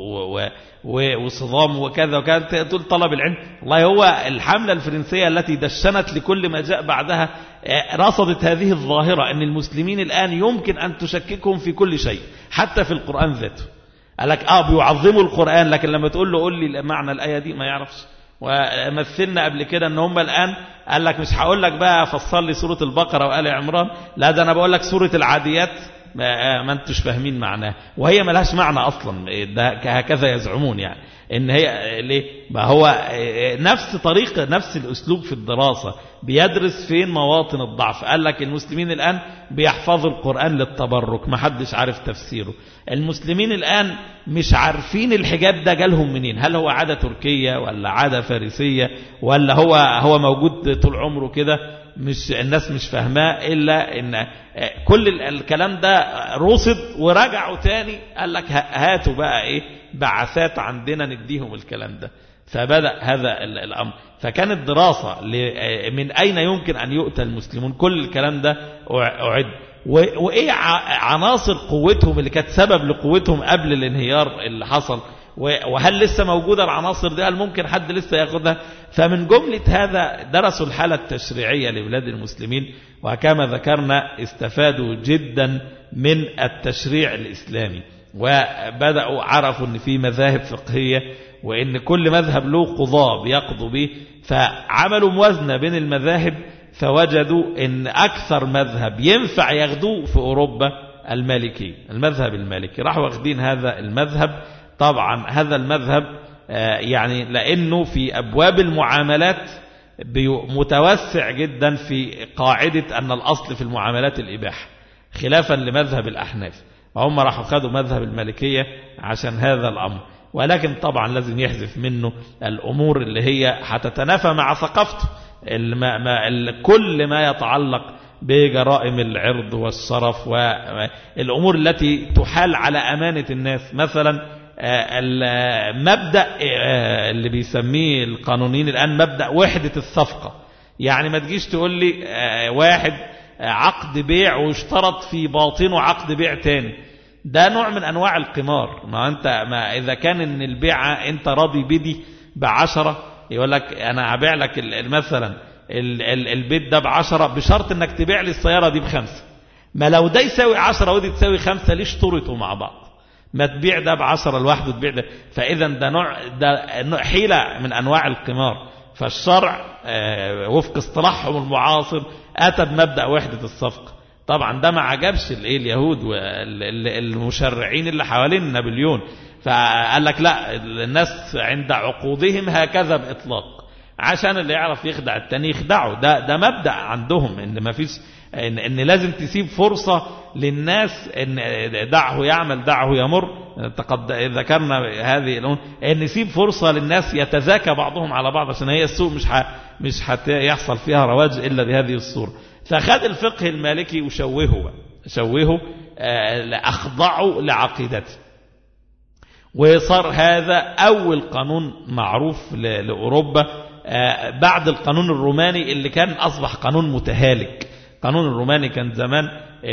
وصدام وكذا وكذا، تقول طلب العلم. والله هو الحملة الفرنسية التي دشنت لكل ما جاء بعدها رصدت هذه الظاهرة، أن المسلمين الآن يمكن أن تشككهم في كل شيء حتى في القرآن ذاته. قال لك آه بيعظموا القرآن، لكن لما تقول له قول لي معنى الآية دي ما يعرفش. ومثلنا قبل كده ان هم الآن قال لك مش هقول لك بقى فصل لي سورة البقرة وآل عمران، لا ده انا بقول لك سورة العاديات ما, ما انتش فاهمين معناه، وهي ملهاش معنى اصلا، ده هكذا يزعمون يعني ان هي ليه. ما هو نفس طريقة نفس الاسلوب في الدراسة، بيدرس فين مواطن الضعف. قال لك المسلمين الآن بيحفظوا القرآن للتبرك، ما حدش عارف تفسيره. المسلمين الآن مش عارفين الحجاب ده جالهم منين، هل هو عادة تركية ولا عادة فارسية ولا هو هو موجود طول عمره كده، مش الناس مش فاهماه. إلا إن كل الكلام ده رصد ورجعوا تاني قال لك هاتوا بقى إيه بعثات عندنا نديهم الكلام ده. فبدأ هذا الأمر، فكانت دراسة من أين يمكن أن يؤتى المسلمون، كل الكلام ده أعد، وإيه عناصر قوتهم اللي كانت سبب لقوتهم قبل الانهيار اللي حصل، وهل لسه موجودة العناصر دي، هل ممكن حد لسه ياخدها. فمن جملة هذا درسوا الحالة التشريعية لبلاد المسلمين، وكما ذكرنا استفادوا جدا من التشريع الإسلامي، وبدأوا عرفوا أن في مذاهب فقهية وأن كل مذهب له قضاء بيقضوا به، فعملوا موازنة بين المذاهب، فوجدوا أن أكثر مذهب ينفع ياخدوه في أوروبا المالكي، المذهب المالكي. راحوا واخدين هذا المذهب. طبعا هذا المذهب يعني لأنه في أبواب المعاملات متوسع جدا في قاعدة أن الأصل في المعاملات الإباحة، خلافا لمذهب الأحناف، وهم راحوا خدوا مذهب المالكية عشان هذا الأمر. ولكن طبعا لازم يحذف منه الأمور اللي هي هتتنافى مع ثقافته، كل ما يتعلق بجرائم العرض والشرف والأمور التي تحال على أمانة الناس. مثلا المبدأ اللي بيسميه القانونيين الآن مبدأ وحدة الصفقة، يعني ما تجيش تقول لي واحد عقد بيع واشترط في باطنه عقد بيع تاني، ده نوع من أنواع القمار. ما أنت ما إذا كان إن البيعة أنت راضي بدي بعشرة، يقول لك أنا هبيع لك مثلا البيت ده بعشرة بشرط إنك تبيع لي السيارة دي بخمسة. ما لو ده يساوي عشرة ودي تساوي خمسة، ليش اشترطوا مع بعض؟ ما تبيع ده بعشرة لوحده تبيع ده. فإذا ده نوع ده حيلة من أنواع القمار. فالشرع وفق اصطلاحهم المعاصر أتى بمبدأ وحدة الصفقة. طبعا ده ما عجبش الايه اليهود والمشرعين اللي حوالين نابليون، فقال لك لا، الناس عند عقودهم هكذا بإطلاق، عشان اللي يعرف يخدع التاني يخدعه. ده ده مبدأ عندهم ان ما فيش إن, إن لازم تسيب فرصة للناس، إن دعه يعمل دعه يمر. تقد ذكرنا هذه الأمور، إن نسيب فرصة للناس يتزاكى بعضهم على بعض، عشان هي السوق مش ح... مش هيحصل فيها رواج إلا بهذه الصورة. فخد الفقه المالكي وشوهه شوهه أخضعه لعقيدته، وصار هذا أول قانون معروف لأوروبا بعد القانون الروماني اللي كان أصبح قانون متهالك. القانون الروماني كان زمان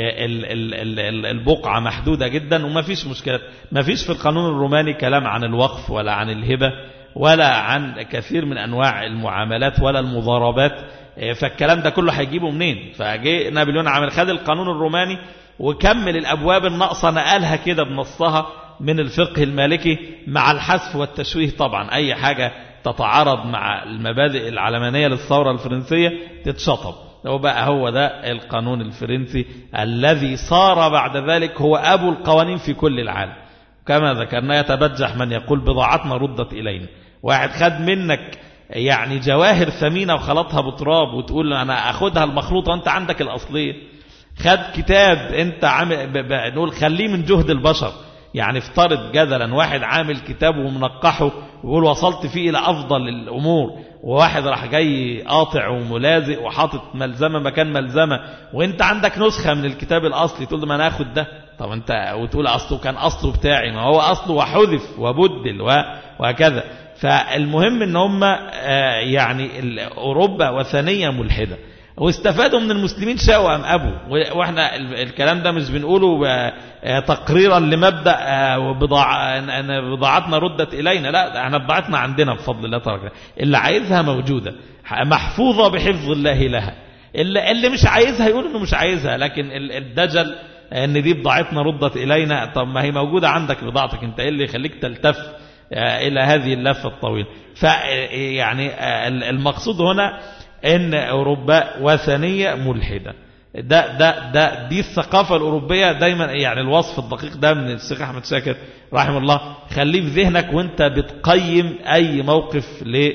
البقعة محدودة جدا وما فيش مشكلة، ما فيش في القانون الروماني كلام عن الوقف ولا عن الهبة ولا عن كثير من أنواع المعاملات ولا المضاربات. فالكلام ده كله هيجيبه منين؟ فجاء نابليون عمل خد القانون الروماني وكمل الأبواب الناقصة، نقلها كده بنصها من الفقه المالكي مع الحذف والتشويه. طبعا أي حاجة تتعارض مع المبادئ العلمانية للثورة الفرنسية تتشطب. هو بقى هو ده القانون الفرنسي الذي صار بعد ذلك هو أبو القوانين في كل العالم. كما ذكرنا يتبجح من يقول بضاعتنا ردت إلينا. واحد خد منك يعني جواهر ثمينة وخلطها بتراب وتقول أنا أخدها المخلوطة وأنت عندك الأصلية. خد كتاب أنت عامل نقول خليه من جهد البشر، يعني افترض جدلا واحد عامل كتاب ومنقحه ويقول وصلت فيه إلى أفضل الأمور، وواحد راح جاي قاطع وملازق وحاطط ملزمة مكان ملزمة وانت عندك نسخة من الكتاب الأصلي، تقول له ما أنا أخد ده. طب انت وتقول أصله كان أصله بتاعي، ما هو أصله وحذف وبدل وهكذا. فالمهم ان هم يعني أوروبا وثنية ملحدة، واستفادوا من المسلمين شاءوا أم أبوا. واحنا الكلام ده مش بنقوله تقريرا لمبدأ بضاع بضاعتنا ردت إلينا، لا احنا بضاعتنا عندنا بفضل الله تبارك. اللي عايزها موجودة محفوظة بحفظ الله لها، اللي, اللي مش عايزها يقول انه مش عايزها. لكن الدجل ان دي بضاعتنا ردت إلينا، طب ما هي موجودة عندك بضاعتك، انت ايه اللي يخليك تلتف إلى هذه اللفة الطويلة؟ فيعني المقصود هنا ان أوروبا وثنية ملحدة. ده ده ده دي الثقافة الأوروبية دايما. يعني الوصف الدقيق ده من الشيخ أحمد شاكر رحمه الله، خليه في ذهنك وانت بتقيم أي موقف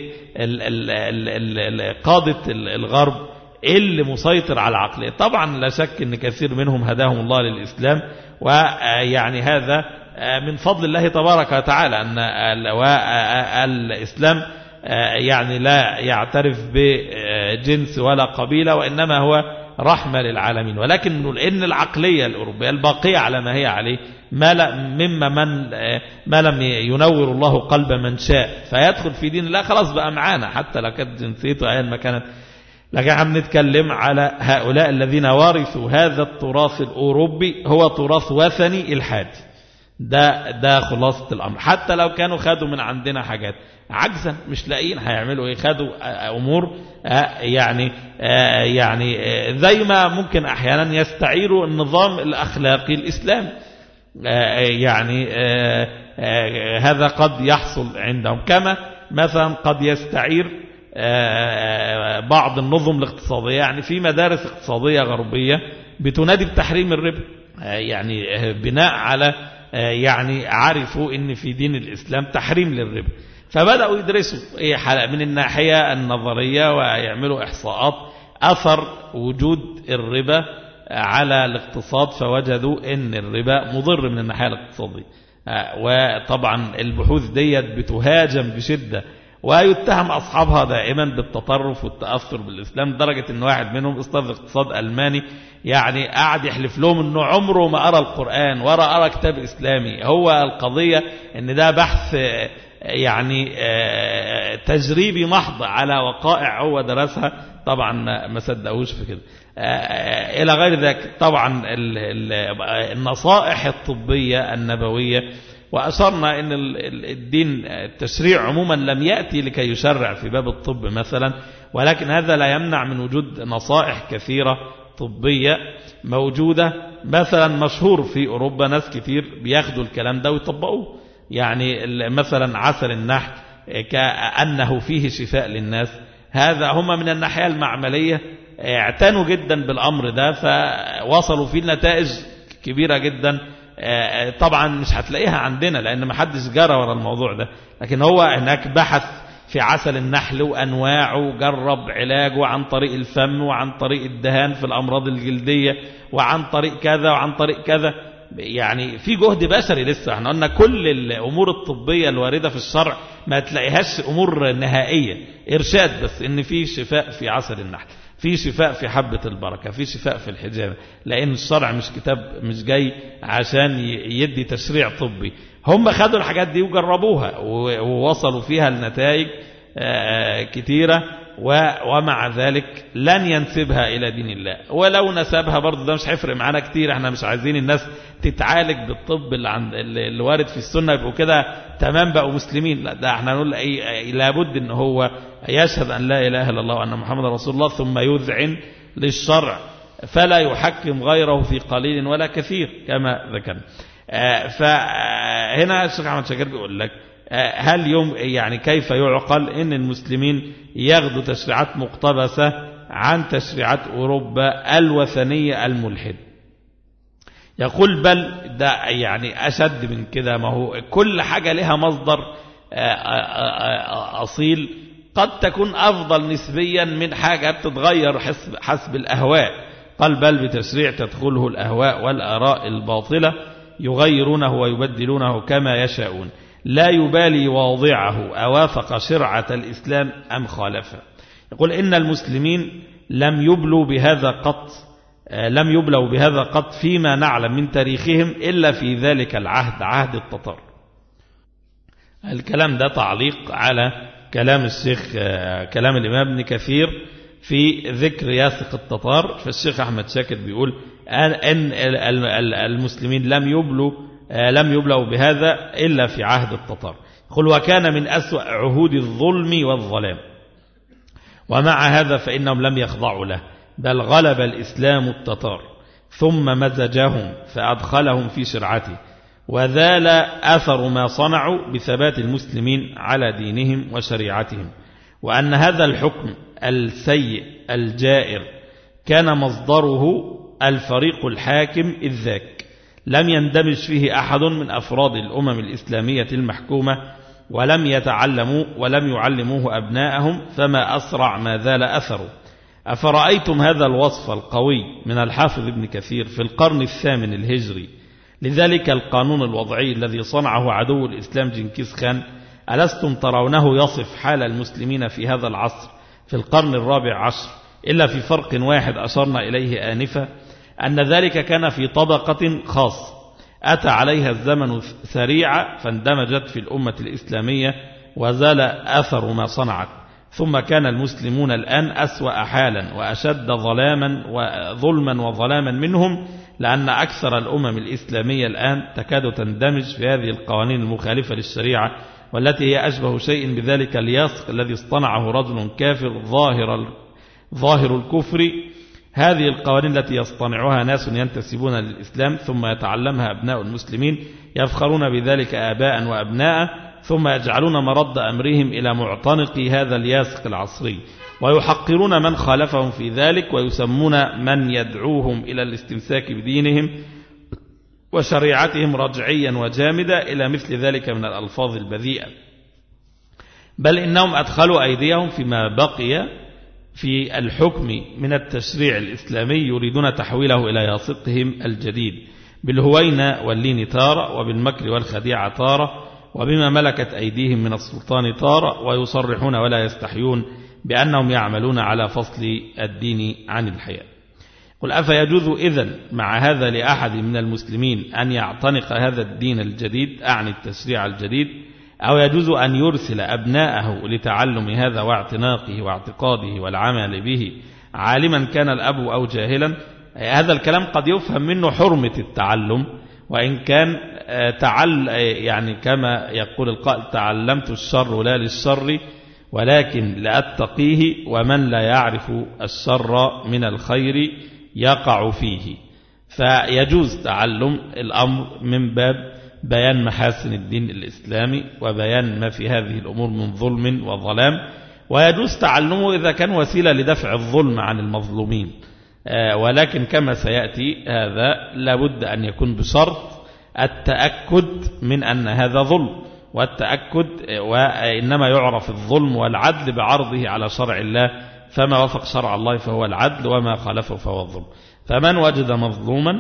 لقادة الغرب اللي مسيطر على العقلية. طبعا لا شك ان كثير منهم هداهم الله للإسلام، ويعني هذا من فضل الله تبارك وتعالى أن الإسلام يعني لا يعترف بجنس ولا قبيلة، وإنما هو رحمة للعالمين. ولكن نقول إن العقلية الأوروبية الباقية على ما هي عليه ما مما من ما لم ينور الله قلب من شاء فيدخل في دين الله خلاص بقى معانا، حتى لو كانت جنسيته أيا ما كانت. لكن عم نتكلم على هؤلاء الذين ورثوا هذا التراث الأوروبي، هو تراث وثني إلحادي. ده ده خلاصة الأمر. حتى لو كانوا خدوا من عندنا حاجات عجزا مش لاقيين هيعملوا ايه، خدوا امور يعني يعني زي ما ممكن احيانا يستعيروا النظام الاخلاقي الاسلامي، يعني هذا قد يحصل عندهم. كما مثلا قد يستعير بعض النظم الاقتصادية، يعني في مدارس اقتصادية غربية بتنادي بتحريم الربا، يعني بناء على يعني عرفوا ان في دين الاسلام تحريم للربا، فبدأوا يدرسوا من الناحية النظرية ويعملوا إحصاءات أثر وجود الربا على الاقتصاد، فوجدوا أن الربا مضر من الناحية الاقتصادية. وطبعا البحوث ديت بتهاجم بشدة ويتهم أصحابها دائما بالتطرف والتأثر بالإسلام، لدرجة أن واحد منهم أستاذ اقتصاد ألماني يعني قاعد يحلف لهم أنه عمره ما أرى القرآن ولا أرى كتاب إسلامي. هو القضية أن ده بحث يعني تجريبي محض على وقائع هو درسها، طبعا ما صدقوش في كده إلى غير ذلك. طبعا النصائح الطبية النبوية، وأشرنا أن الدين التشريع عموما لم يأتي لكي يشرع في باب الطب مثلا، ولكن هذا لا يمنع من وجود نصائح كثيرة طبية موجودة. مثلا مشهور في أوروبا ناس كثير بياخدوا الكلام ده ويطبقوه، يعني مثلا عسل النحل كأنه فيه شفاء للناس. هذا هم من الناحية المعملية اعتنوا جدا بالأمر ده، فوصلوا فيه نتائج كبيرة جدا. طبعا مش هتلاقيها عندنا لأن ما حدش جرى ورا الموضوع ده، لكن هو هناك بحث في عسل النحل وأنواعه، جرب علاجه عن طريق الفم وعن طريق الدهان في الأمراض الجلدية وعن طريق كذا وعن طريق كذا. يعني في جهد بشري لسه. احنا قلنا كل الأمور الطبية الواردة في الشرع ما تلاقيهاش أمور نهائية، إرشاد بس إن في شفاء في عسل النحل، في شفاء في حبة البركة، في شفاء في الحجامة، لأن الشرع مش كتاب مش جاي عشان يدي تشريع طبي. هم خدوا الحاجات دي وجربوها ووصلوا فيها لنتائج كتيرة، ومع ذلك لن ينسبها إلى دين الله. ولو نسبها برضه ده مش هيفرق معانا كتير. احنا مش عايزين الناس تتعالج بالطب اللي عند اللي وارد في السنة يبقوا كده تمام بقوا مسلمين. لا، ده احنا نقول ايه، لابد ان هو يشهد أن لا إله إلا الله وأن محمد رسول الله، ثم يذعن للشرع فلا يحكم غيره في قليل ولا كثير كما ذكرنا. فهنا الشيخ أحمد شاكر بيقول لك هل يوم يعني كيف يعقل ان المسلمين ياخدوا تشريعات مقتبسة عن تشريعات أوروبا الوثنية الملحد؟ يقول بل ده يعني أشد من كده. ما هو كل حاجة لها مصدر أصيل قد تكون أفضل نسبيا من حاجة بتتغير حسب, حسب الأهواء. قال بل بتشريع تدخله الأهواء والآراء الباطلة يغيرونه ويبدلونه كما يشاءون، لا يبالي واضعه أوافق شرعة الإسلام أم خالفه. يقول إن المسلمين لم يبلوا بهذا قط لم يبلوا بهذا قط فيما نعلم من تاريخهم إلا في ذلك العهد، عهد التتار. الكلام ده تعليق على كلام الشيخ كلام الإمام ابن كثير في ذكر ياسق التتار. فالشيخ أحمد شاكر بيقول أن المسلمين لم يبلوا لم يبلوا بهذا إلا في عهد التتار. يقول وكان من أسوأ عهود الظلم والظلام، ومع هذا فإنهم لم يخضعوا له، بل غلب الإسلام التتار ثم مزجهم فأدخلهم في شرعته، وذال أثر ما صنعوا بثبات المسلمين على دينهم وشريعتهم. وأن هذا الحكم السيء الجائر كان مصدره الفريق الحاكم إذ ذاك، لم يندمج فيه أحد من أفراد الأمم الإسلامية المحكومة، ولم يتعلموا ولم يعلموه أبناءهم، فما أسرع ما ذال أثره. أفرأيتم هذا الوصف القوي من الحافظ ابن كثير في القرن الثامن الهجري لذلك القانون الوضعي الذي صنعه عدو الإسلام جنكيز خان؟ ألستم ترونه يصف حال المسلمين في هذا العصر في القرن الرابع عشر إلا في فرق واحد أشرنا إليه آنفا، أن ذلك كان في طبقة خاصة أتى عليها الزمن سريعا فاندمجت في الأمة الإسلامية وزال أثر ما صنعت، ثم كان المسلمون الآن أسوأ حالا وأشد ظلاما وظلما وظلاما منهم، لأن أكثر الأمم الإسلامية الآن تكاد تندمج في هذه القوانين المخالفة للشريعة، والتي هي أشبه شيء بذلك الياسق الذي اصطنعه رجل كافر ظاهر ظاهر الكفر. هذه القوانين التي يصطنعها ناس ينتسبون للإسلام ثم يتعلمها أبناء المسلمين يفخرون بذلك آباء وأبناء، ثم يجعلون مرد أمرهم إلى معتنق هذا الياسق العصري، ويحقرون من خالفهم في ذلك، ويسمون من يدعوهم إلى الاستمساك بدينهم وشريعتهم رجعيا وجامدا إلى مثل ذلك من الألفاظ البذيئة. بل إنهم أدخلوا أيديهم فيما بقي في الحكم من التشريع الإسلامي، يريدون تحويله إلى ياسقهم الجديد بالهوينة واللين تارة، وبالمكر والخديعة تارة، وبما ملكت أيديهم من السلطان تارة، ويصرحون ولا يستحيون بأنهم يعملون على فصل الدين عن الحياة. قل أفيجوز إذن مع هذا لأحد من المسلمين أن يعتنق هذا الدين الجديد، أعني التشريع الجديد، أو يجوز أن يرسل أبناءه لتعلم هذا واعتناقه واعتقاده والعمل به، عالما كان الأب أو جاهلا؟ هذا الكلام قد يفهم منه حرمة التعلم، وإن كان تعل يعني كما يقول القائل تعلمت الشر لا للشر ولكن لأتقيه، ومن لا يعرف الشر من الخير يقع فيه. فيجوز تعلم الأمر من باب بيان محاسن الدين الإسلامي وبيان ما في هذه الأمور من ظلم وظلام، ويجوز تعلمه إذا كان وسيلة لدفع الظلم عن المظلومين، ولكن كما سيأتي هذا لابد أن يكون بشرط التأكد من أن هذا ظلم، والتأكد، وإنما يعرف الظلم والعدل بعرضه على شرع الله، فما وفق شرع الله فهو العدل وما خالفه فهو الظلم. فمن وجد مظلوما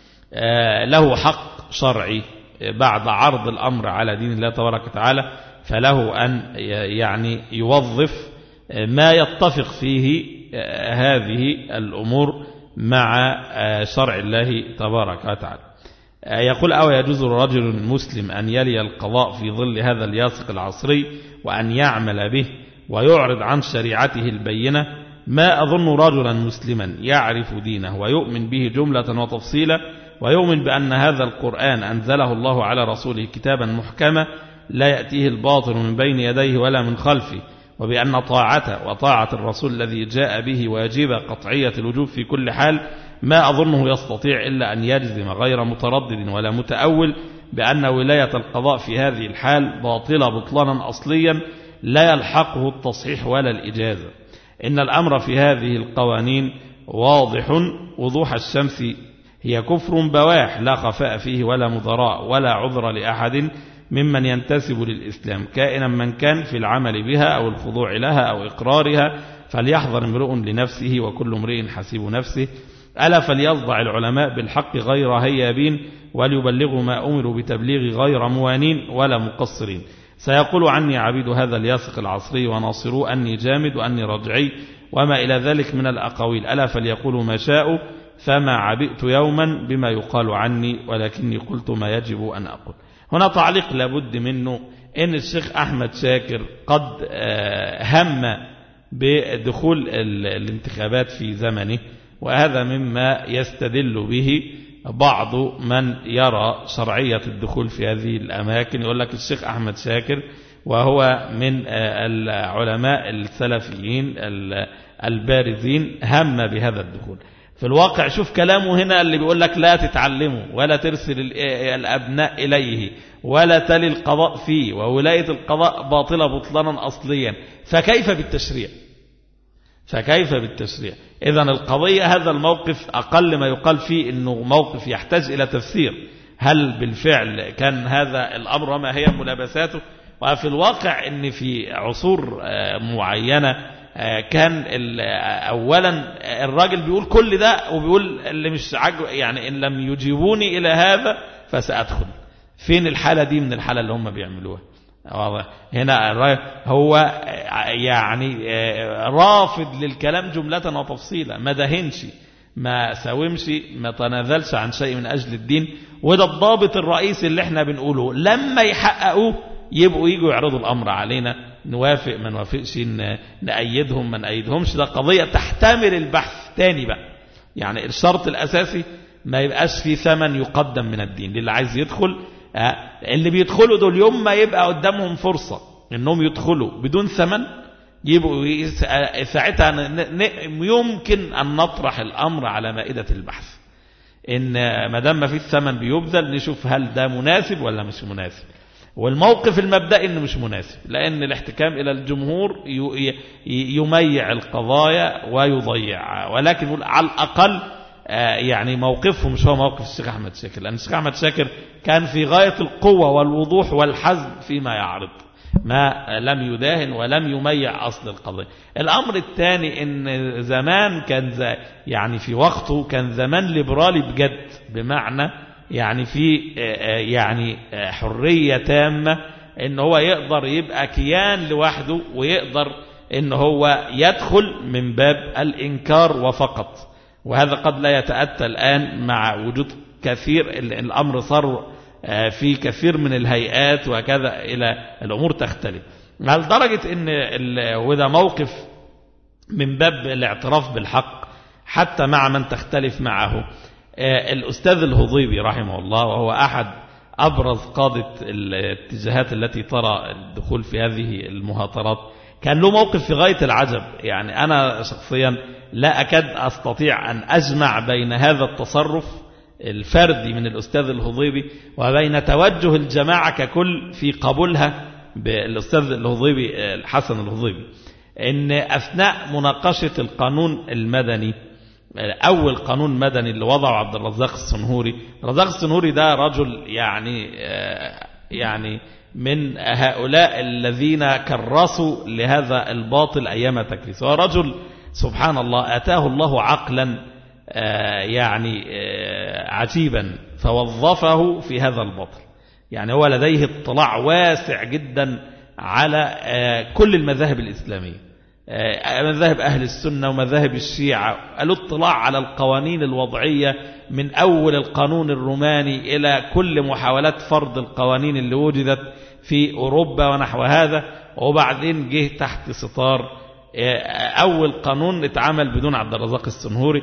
له حق شرعي بعد عرض الأمر على دين الله تبارك وتعالى، فله أن يعني يوظف ما يتفق فيه هذه الأمور مع شرع الله تبارك وتعالى. يقول: أو يجوز الرجل المسلم أن يلي القضاء في ظل هذا الياسق العصري وأن يعمل به ويعرض عن شريعته البينة؟ ما أظن رجلا مسلما يعرف دينه ويؤمن به جملة وتفصيلا، ويؤمن بأن هذا القرآن أنزله الله على رسوله كتابا محكما لا يأتيه الباطل من بين يديه ولا من خلفه، وبأن طاعته وطاعة الرسول الذي جاء به واجب قطعية الوجوب في كل حال، ما أظنه يستطيع إلا أن يجزم غير متردد ولا متأول بأن ولاية القضاء في هذه الحال باطلة بطلانا أصليا لا يلحقه التصحيح ولا الإجازة. إن الأمر في هذه القوانين واضح وضوح الشمس، هي كفر بواح لا خفاء فيه ولا مضراء ولا عذر لأحد ممن ينتسب للإسلام كائنا من كان في العمل بها أو الخضوع لها أو إقرارها، فليحذر امرؤ لنفسه وكل امرئ حسيب نفسه. ألا فليصدع العلماء بالحق غير هيابين، وليبلغوا ما أمروا بتبليغ غير موانين ولا مقصرين. سيقول عني عبيد هذا الياسق العصري وناصروا أني جامد وأني رجعي وما إلى ذلك من الأقاويل، ألا فليقولوا ما شاءوا، فما عبئت يوما بما يقال عني ولكني قلت ما يجب أن أقول. هنا تعليق لابد منه، إن الشيخ أحمد شاكر قد هم بدخول الانتخابات في زمنه، وهذا مما يستدل به بعض من يرى شرعية الدخول في هذه الأماكن. يقول لك الشيخ أحمد شاكر وهو من العلماء السلفيين البارزين هم بهذا الدخول. في الواقع شوف كلامه هنا اللي بيقول لك لا تتعلموا ولا ترسل الأبناء إليه ولا تلي القضاء فيه، وولاية القضاء باطلة بطلانا أصليا، فكيف بالتشريع؟ فكيف بالتشريع؟ إذن القضية هذا الموقف أقل ما يقال فيه إنه موقف يحتاج إلى تفسير. هل بالفعل كان هذا الأمر وما هي ملابساته؟ وفي الواقع إن في عصور معينة كان أولا الراجل بيقول كل ده، وبيقول اللي مش عجب يعني إن لم يجيبوني إلى هذا فسأدخل. فين الحالة دي من الحالة اللي هم بيعملوها؟ هنا هو يعني رافض للكلام جملة وتفصيلا، ما دهنش ما ساومش ما تنازلش عن شيء من أجل الدين. وده الضابط الرئيسي اللي احنا بنقوله، لما يحققوه يبقوا يجوا يعرضوا الأمر علينا، نوافق ما نوافقش، نأيدهم ما نأيدهمش. ده قضية تحتمل البحث تاني بقى. يعني الشرط الأساسي ما يبقاش فيه ثمن يقدم من الدين للي عايز يدخل. اللي بيدخلوا دول يوم ما يبقى قدامهم فرصة انهم يدخلوا بدون ثمن، يبقوا ساعتها يمكن ان نطرح الامر على مائدة البحث، ان ما دام ما فيش ثمن بيبذل نشوف هل ده مناسب ولا مش مناسب. والموقف المبدئي انه مش مناسب، لان الاحتكام الى الجمهور يميع القضايا ويضيعها. ولكن على الاقل يعني موقفه مش هو موقف الشيخ أحمد شاكر، لأن الشيخ أحمد شاكر كان في غاية القوة والوضوح والحزم فيما يعرض، ما لم يداهن ولم يميع أصل القضية. الأمر الثاني إن زمان كان يعني في وقته كان زمان ليبرالي بجد، بمعنى يعني في يعني حرية تامة إن هو يقدر يبقى كيان لوحده، ويقدر إن هو يدخل من باب الإنكار وفقط. وهذا قد لا يتأتى الآن مع وجود كثير، الأمر صار في كثير من الهيئات وكذا، إلى الأمور تختلف لدرجة إن وده موقف من باب الاعتراف بالحق حتى مع من تختلف معه. الأستاذ الهضيبي رحمه الله، وهو أحد أبرز قادة الاتجاهات التي ترى الدخول في هذه المهاترات، كان له موقف في غاية العجب. يعني أنا شخصيا لا أكاد أستطيع أن أجمع بين هذا التصرف الفردي من الأستاذ الهضيبي وبين توجه الجماعة ككل في قبولها بالأستاذ الهضيبي الحسن الهضيبي. إن أثناء مناقشة القانون المدني، أول قانون مدني اللي وضعه عبد الرزاق السنهوري، الرزاق السنهوري ده رجل يعني يعني من هؤلاء الذين كرسوا لهذا الباطل أيام تكريس. ورجل سبحان الله أتاه الله عقلا يعني عجيبا فوظفه في هذا الباطل. يعني هو لديه اطلاع واسع جدا على كل المذاهب الإسلامية، مذاهب أهل السنة ومذاهب الشيعة، الاطلاع على القوانين الوضعية من أول القانون الروماني إلى كل محاولات فرض القوانين اللي وجدت في أوروبا ونحو هذا. وبعدين جه تحت ستار أول قانون اتعمل بدون عبد الرزاق السنهوري،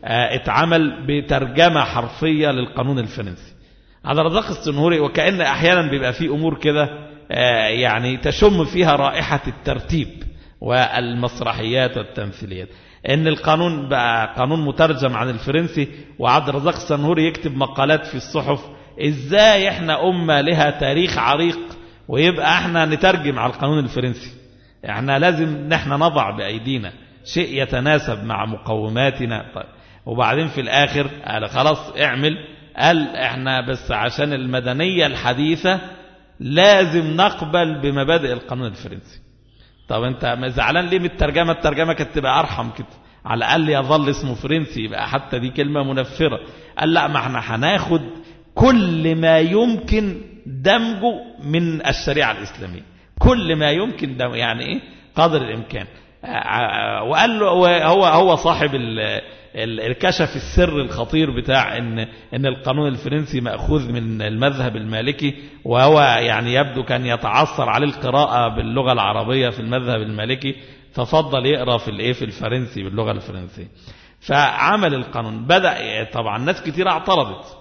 اتعمل بترجمة حرفية للقانون الفرنسي. عبد الرزاق السنهوري وكأن أحيانا بيبقى فيه أمور كده يعني تشم فيها رائحة الترتيب والمسرحيات والتمثيليات، ان القانون بقى قانون مترجم عن الفرنسي، وعبد الرزاق السنهوري يكتب مقالات في الصحف ازاي احنا امة لها تاريخ عريق ويبقى احنا نترجم على القانون الفرنسي، احنا لازم نحن نضع بايدينا شيء يتناسب مع مقوماتنا. طيب وبعدين في الاخر قال خلاص اعمل، قال احنا بس عشان المدنية الحديثة لازم نقبل بمبادئ القانون الفرنسي. طب انت زعلان ليه من الترجمة؟ الترجمة كانت تبقى ارحم كده، على الاقل يظل اسمه فرنسي، يبقى حتى دي كلمة منفرة. قال لا، ما احنا هناخد كل ما يمكن دمجه من الشريعة الإسلامية، كل ما يمكن دمجه، يعني ايه قدر الامكان. وقال له هو هو صاحب الكشف السر الخطير بتاع ان ان القانون الفرنسي مأخوذ من المذهب المالكي، وهو يعني يبدو كان يتعثر عليه القراءة باللغة العربية في المذهب المالكي، ففضل يقرأ في الايه في الفرنسي باللغة الفرنسية. فعمل القانون، بدأ طبعا ناس كتير اعترضت،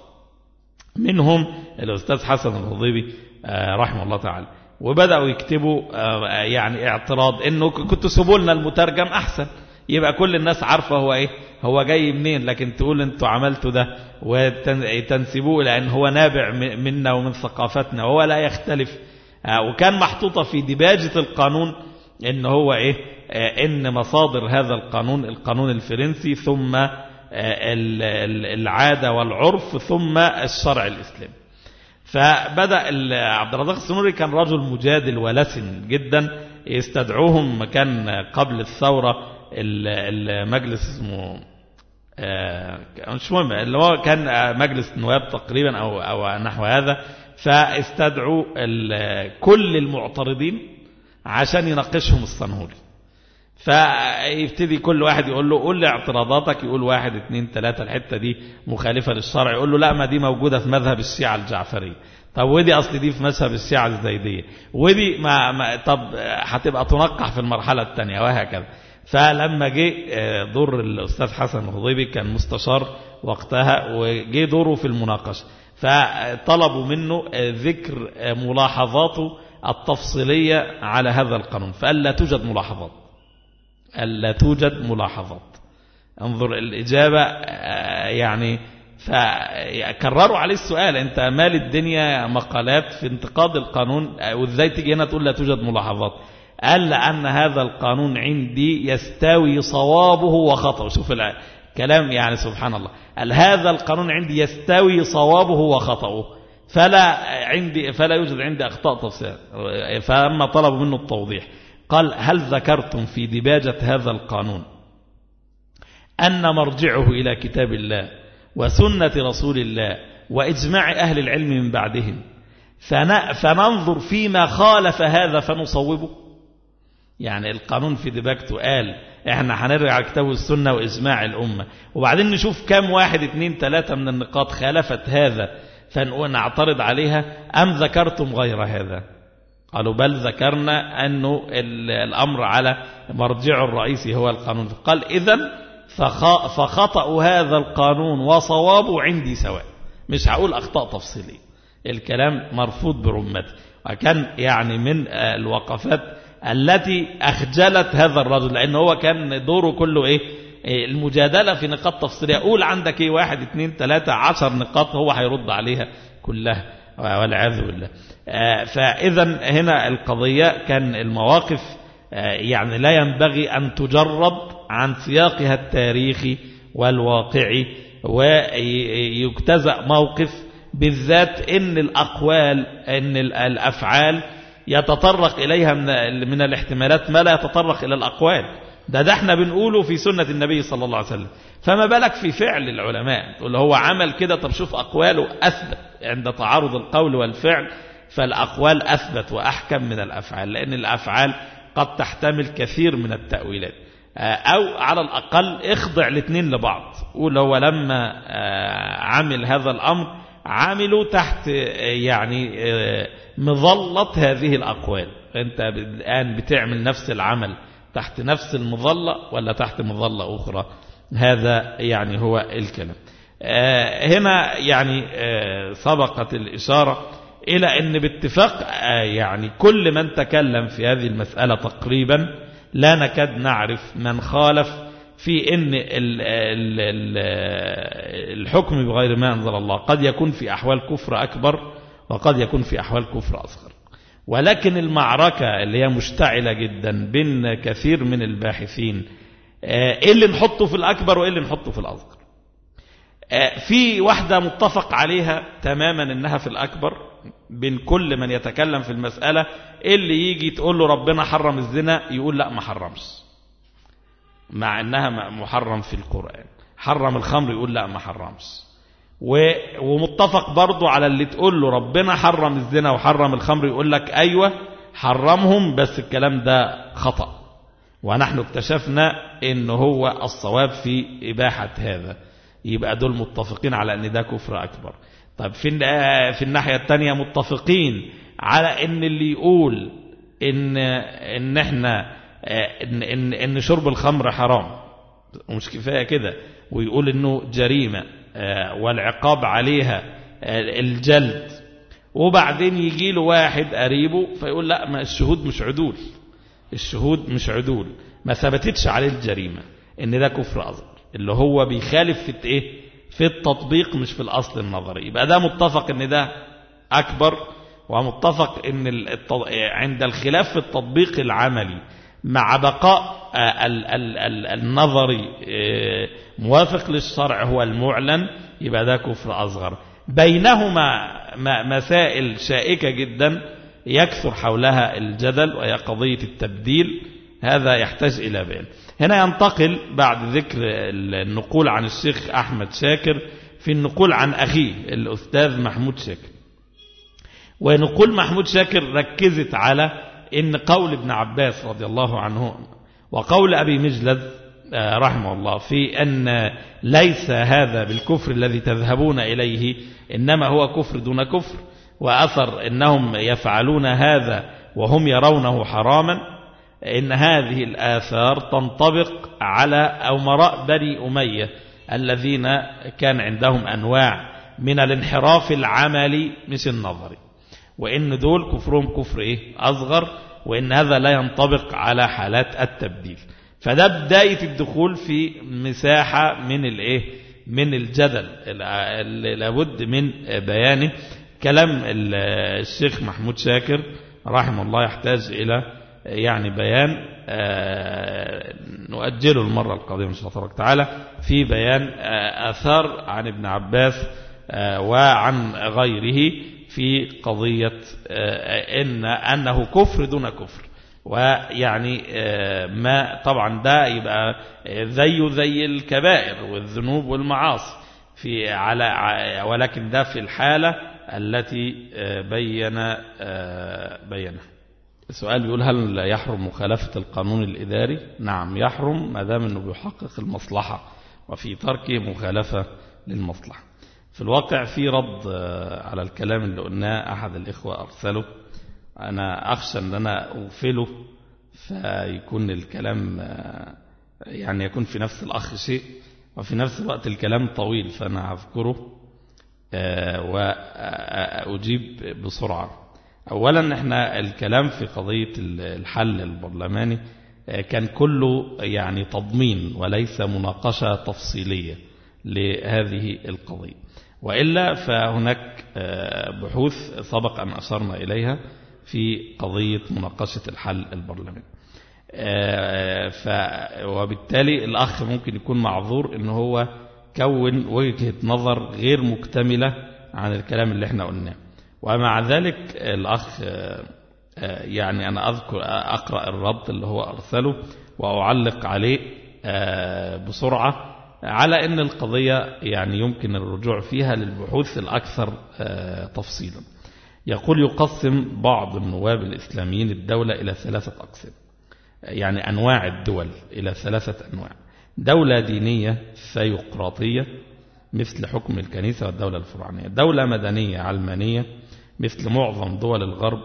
منهم الأستاذ حسن الهضيبي رحمه الله تعالى، وبدأوا يكتبوا يعني اعتراض انه كنتوا سيبوا لنا المترجم احسن، يبقى كل الناس عارفة هو ايه هو جاي منين، لكن تقول انتوا عملتوا ده وتنسبوه لان هو نابع منا ومن ثقافتنا وهو لا يختلف. وكان محطوطة في ديباجة القانون ان هو ايه ان مصادر هذا القانون القانون الفرنسي، ثم العادة والعرف، ثم الشرع الإسلامي. فبدأ عبد الرزاق السنهوري كان رجل مجادل ولسن جدا، يستدعوهم كان قبل الثورة المجلس اسمه مش مهم اللي هو كان مجلس نواب تقريبا أو, أو نحو هذا، فاستدعوا كل المعترضين عشان يناقشهم السنهوري. فيبتدي كل واحد يقول له قول لي اعتراضاتك، يقول واحد اثنين ثلاثة الحتة دي مخالفة للشرع، يقول له لا ما دي موجودة في مذهب الشيعة الجعفرية، طب ودي أصل دي في مذهب الشيعة الزيدية، ودي ما, ما طب هتبقى تنقح في المرحلة الثانية، وهكذا. فلما جه دور الأستاذ حسن الهضيبي كان مستشار وقتها، وجه دوره في المناقشة، فطلبوا منه ذكر ملاحظاته التفصيلية على هذا القانون، فقال لا توجد ملاحظات، ألا توجد ملاحظات. انظر الإجابة، يعني فكرروا عليه السؤال أنت مال الدنيا مقالات في انتقاد القانون وإزاي تيجي هنا تقول لا توجد ملاحظات؟ قال لأن هذا القانون عندي يستوي صوابه وخطأه. شوف الكلام يعني سبحان الله، قال هذا القانون عندي يستوي صوابه وخطأه، فلا عندي فلا يوجد عندي أخطاء تفسير. فأما طلبوا منه التوضيح قال هل ذكرتم في ديباجة هذا القانون أن مرجعه إلى كتاب الله وسنة رسول الله وإجماع أهل العلم من بعدهم، فننظر فيما خالف هذا فنصوبه؟ يعني القانون في ديباجته قال احنا هنرجع كتاب السنة وإجماع الأمة، وبعدين نشوف كم واحد اثنين ثلاثة من النقاط خالفت هذا فنعترض عليها، أم ذكرتم غير هذا؟ قالوا بل ذكرنا أنه الأمر على مرجع الرئيسي هو القانون. قال إذن فخطأ هذا القانون وصوابه عندي سواء، مش هقول أخطاء تفصيلية، الكلام مرفوض برمته. وكان يعني من الوقفات التي أخجلت هذا الرجل، لأنه هو كان دوره كله إيه المجادلة في نقاط تفصيلية، أقول عندك إيه واحد اثنين ثلاثة عشر نقاط هو هيرد عليها كلها والعياذ بالله. فإذا هنا القضية كان المواقف يعني لا ينبغي أن تجرد عن سياقها التاريخي والواقعي، ويجتزأ موقف بالذات إن الأقوال إن الأفعال يتطرق إليها من, من الاحتمالات ما لا يتطرق إلى الأقوال. ده ده احنا بنقوله في سنة النبي صلى الله عليه وسلم، فما بالك في فعل العلماء. تقول هو عمل كده، طب شوف أقواله أثبت. عند تعارض القول والفعل فالأقوال أثبت وأحكم من الأفعال، لأن الأفعال قد تحتمل كثير من التأويلات. أو على الأقل اخضع الاثنين لبعض. قول هو لما عمل هذا الأمر عملوا تحت يعني مظلة هذه الأقوال. أنت الآن بتعمل نفس العمل تحت نفس المظلة ولا تحت مظلة أخرى؟ هذا يعني هو الكلام. هنا يعني سبقت الإشارة إلى أن باتفاق يعني كل من تكلم في هذه المسألة تقريبا لا نكاد نعرف من خالف في أن الحكم بغير ما أنزل الله قد يكون في أحوال كفر أكبر وقد يكون في أحوال كفر أصغر. ولكن المعركة اللي هي مشتعلة جدا بين كثير من الباحثين إيه اللي نحطه في الأكبر وإيه اللي نحطه في الأصغر. في واحدة متفق عليها تماما إنها في الأكبر بين كل من يتكلم في المسألة. اللي يجي تقول له ربنا حرم الزنا يقول لا ما حرمش، مع إنها محرم في القرآن. حرم الخمر يقول لا ما حرمش. ومتفق برضو على اللي تقول له ربنا حرم الزنا وحرم الخمر يقول لك أيوة حرمهم، بس الكلام ده خطأ ونحن اكتشفنا إن هو الصواب في إباحة هذا. يبقى دول متفقين على أن ده كفر أكبر. طب في في الناحية التانية متفقين على أن اللي يقول إن إن إحنا إن إن, إن شرب الخمر حرام ومش كفاية كده، ويقول إنه جريمة والعقاب عليها الجلد، وبعدين يجي له واحد قريبه فيقول لا ما الشهود مش عدول، الشهود مش عدول، ما ثبتتش عليه الجريمة، إن ده كفر أصغر اللي هو بيخالف في إيه؟ في التطبيق مش في الأصل النظري. يبقى ده متفق إن ده أكبر، ومتفق إن التض... عند الخلاف في التطبيق العملي مع بقاء ال... ال... ال... النظري موافق للشرع هو المعلن، يبقى ده كفر أصغر. بينهما مسائل شائكة جدا يكثر حولها الجدل، وهي قضية التبديل. هذا يحتاج إلى بيان. هنا ينتقل بعد ذكر النقول عن الشيخ أحمد شاكر في النقول عن أخيه الأستاذ محمود شاكر. ونقول محمود شاكر ركزت على إن قول ابن عباس رضي الله عنه وقول أبي مجلد رحمه الله في أن ليس هذا بالكفر الذي تذهبون إليه، إنما هو كفر دون كفر، وأثر إنهم يفعلون هذا وهم يرونه حراما. إن هذه الآثار تنطبق على أمراء بني أمية الذين كان عندهم أنواع من الانحراف العملي مش النظري، وإن دول كفرهم كفر إيه؟ أصغر، وإن هذا لا ينطبق على حالات التبديل. فده بداية الدخول في مساحة من الإيه؟ من الجدل اللي لابد من بيانه. كلام الشيخ محمود شاكر رحمه الله يحتاج إلى يعني بيان نؤجله المرة القادمة إن شاء الله تعالى في بيان آثار عن ابن عباس وعن غيره في قضية إن أنه كفر دون كفر. ويعني ما طبعا ده يبقى زي زي الكبائر والذنوب والمعاصي في على، ولكن ده في الحالة التي بين بينها. السؤال بيقول هل يحرم مخالفة القانون الإداري؟ نعم يحرم ما دام أنه بيحقق المصلحة، وفي تركه مخالفة للمصلحة. في الواقع في رد على الكلام اللي قلناه أحد الإخوة أرسله، أنا أخشى أن أنا أغفله فيكون الكلام يعني يكون في نفس الأخ شيء وفي نفس الوقت الكلام طويل، فأنا أذكره وأجيب بسرعة. أولا احنا الكلام في قضية الحل البرلماني كان كله يعني تضمين وليس مناقشة تفصيلية لهذه القضية، وإلا فهناك بحوث سبق أن أشرنا إليها في قضية مناقشة الحل البرلماني. وبالتالي الأخ ممكن يكون معذور إن هو كون وجهة نظر غير مكتملة عن الكلام اللي احنا قلناه. ومع ذلك الأخ يعني أنا أذكر أقرأ الرد اللي هو أرسله وأعلق عليه بسرعة على أن القضية يعني يمكن الرجوع فيها للبحوث الأكثر تفصيلا. يقول يقسم بعض النواب الإسلاميين الدولة إلى ثلاثة أقسام، يعني أنواع الدول إلى ثلاثة أنواع: دولة دينية ثيوقراطية مثل حكم الكنيسة والدولة الفرعونية، دولة مدنية علمانية مثل معظم دول الغرب،